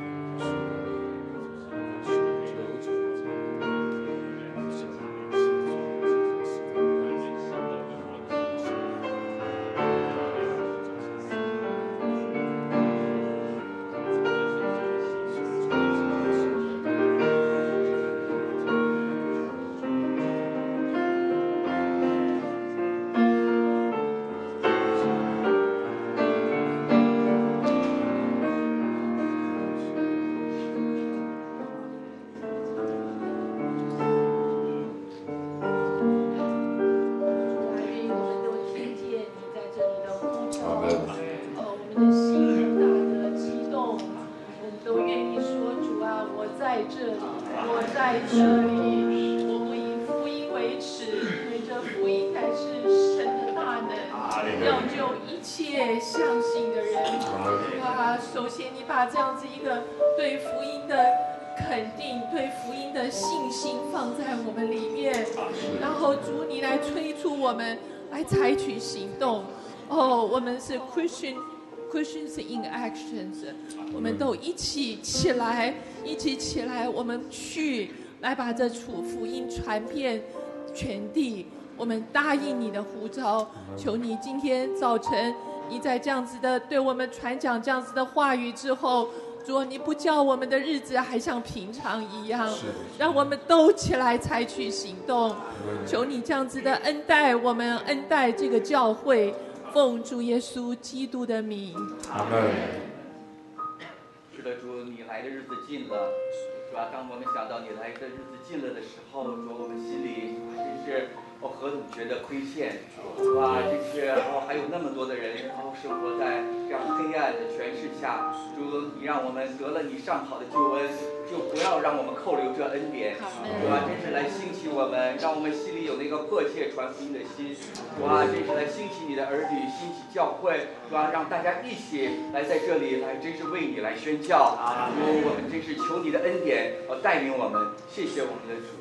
我们来采取行动哦，我们是 Christian Christians in actions， 我们都一起起来，一起起来，我们去来把这处福音传遍全地。我们答应你的呼召，求你今天早晨，你在这样子的对我们传讲这样子的话语之后，主，你不叫我们的日子还像平常一样，让我们都起来采取行动。求你这样子的恩待我们，恩待这个教会，奉主耶稣基督的名。 阿门。 是的，主，你来的日子近了，主啊，当我们想到你来的日子近了的时候，主，我们心里真是哦何等觉得亏欠，主啊，真是哦还有那么多的人哦生活在这样黑暗的权势下，主，你让我们得了你上好的救恩，就不要让我们扣留这恩典，主啊，真是来兴起我们，让我们心里有那个迫切传福音的心，主啊，真是来兴起你的儿女，兴起教会，主啊，让大家一起来在这里来，真是为你来宣教，主，我们真是求你的恩典，呃带领我们，谢谢我们的主。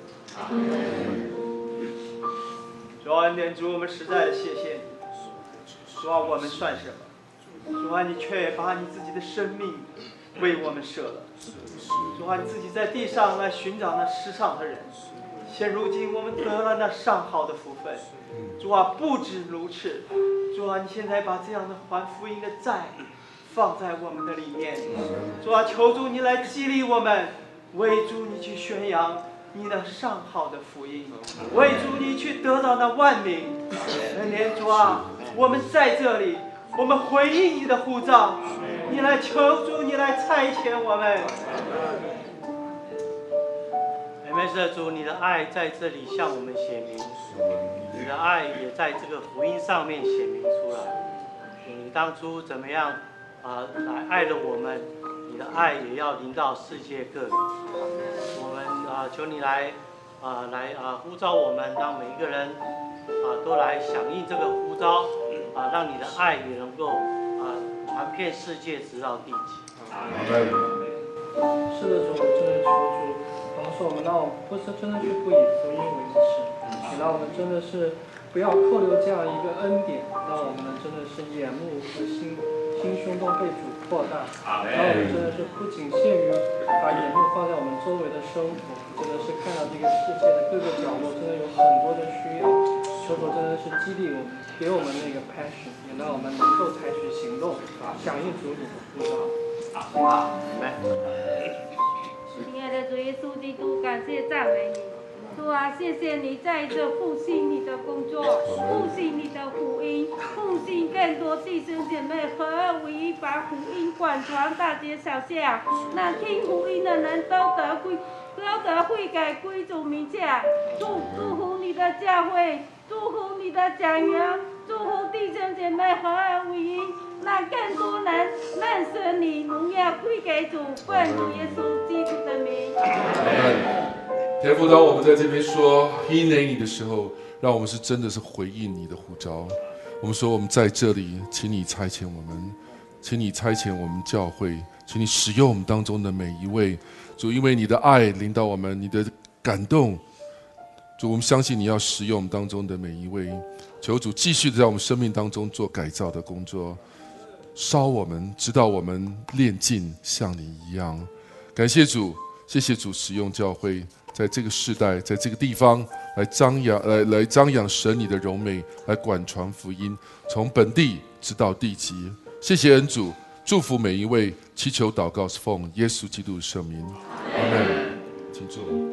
主啊，恩典主，我们实在的谢谢你。主啊，我们算什么？主啊，你却把你自己的生命为我们舍了。主啊，你自己在地上来寻找那失丧的人。现如今我们得了那上好的福分。主啊，不止如此。主啊，你现在把这样的还福音的债放在我们的里面。主啊，求主你来激励我们，为主你去宣扬你那上好的福音，为主你去得到那万民。恩典主啊，我们在这里，我们回应你的呼召，你来求主，你来差遣我们。 阿们，是主，你的爱在这里向我们显明，你的爱也在这个福音上面显明出来。你当初怎么样啊、呃、来爱了我们，你的爱也要临到世界各地。我们啊、呃、求你来啊、呃、来啊、呃、呼召我们，让每一个人啊、呃、都来响应这个呼召啊、呃，让你的爱也能够啊、呃、传遍世界，直到地极。 是的，主，真的求主帮助我们，让我们不是真的去不以福音为耻，也让我们真的是不要扣留这样一个恩典，让我们真的是眼目和心心胸都被主扩大，让我们真的是不仅限于把眼目放在我们周围的生活，真的是看到这个世界的各个角落，真的有很多的需要。求主真的是激励我们，给我们那个 passion， 也让我们能够采取行动，响应主你的呼召。 好，来。 亲爱的主耶稣基督，感谢赞美你。主啊，谢谢你在这复兴你的工作，复兴你的福音，复兴更多弟兄姐妹合二为一，把福音广传大街小巷，让听福音的人都得归，都得悔改归主名下。祝祝福你的教会，祝福你的讲员，祝福弟兄姐妹合二为一，让更多人认识你，荣耀归给主，奉主耶稣基督的名。 天父，当我们在这边说 He name 你的时候，让我们是真的是回应你的呼召。我们说我们在这里，请你差遣我们，请你差遣我们教会，请你使用我们当中的每一位。主，因为你的爱领导我们，你的感动，主，我们相信你要使用我们当中的每一位。求主继续的在我们生命当中做改造的工作，烧我们，直到我们炼尽像你一样。感谢主，谢谢主使用教会。在这个世代，在这个地方来张扬，来来张扬神你的荣美，来广传福音，从本地直到地极。谢谢恩主，祝福每一位，祈求祷告是奉耶稣基督的圣名，阿门。请坐。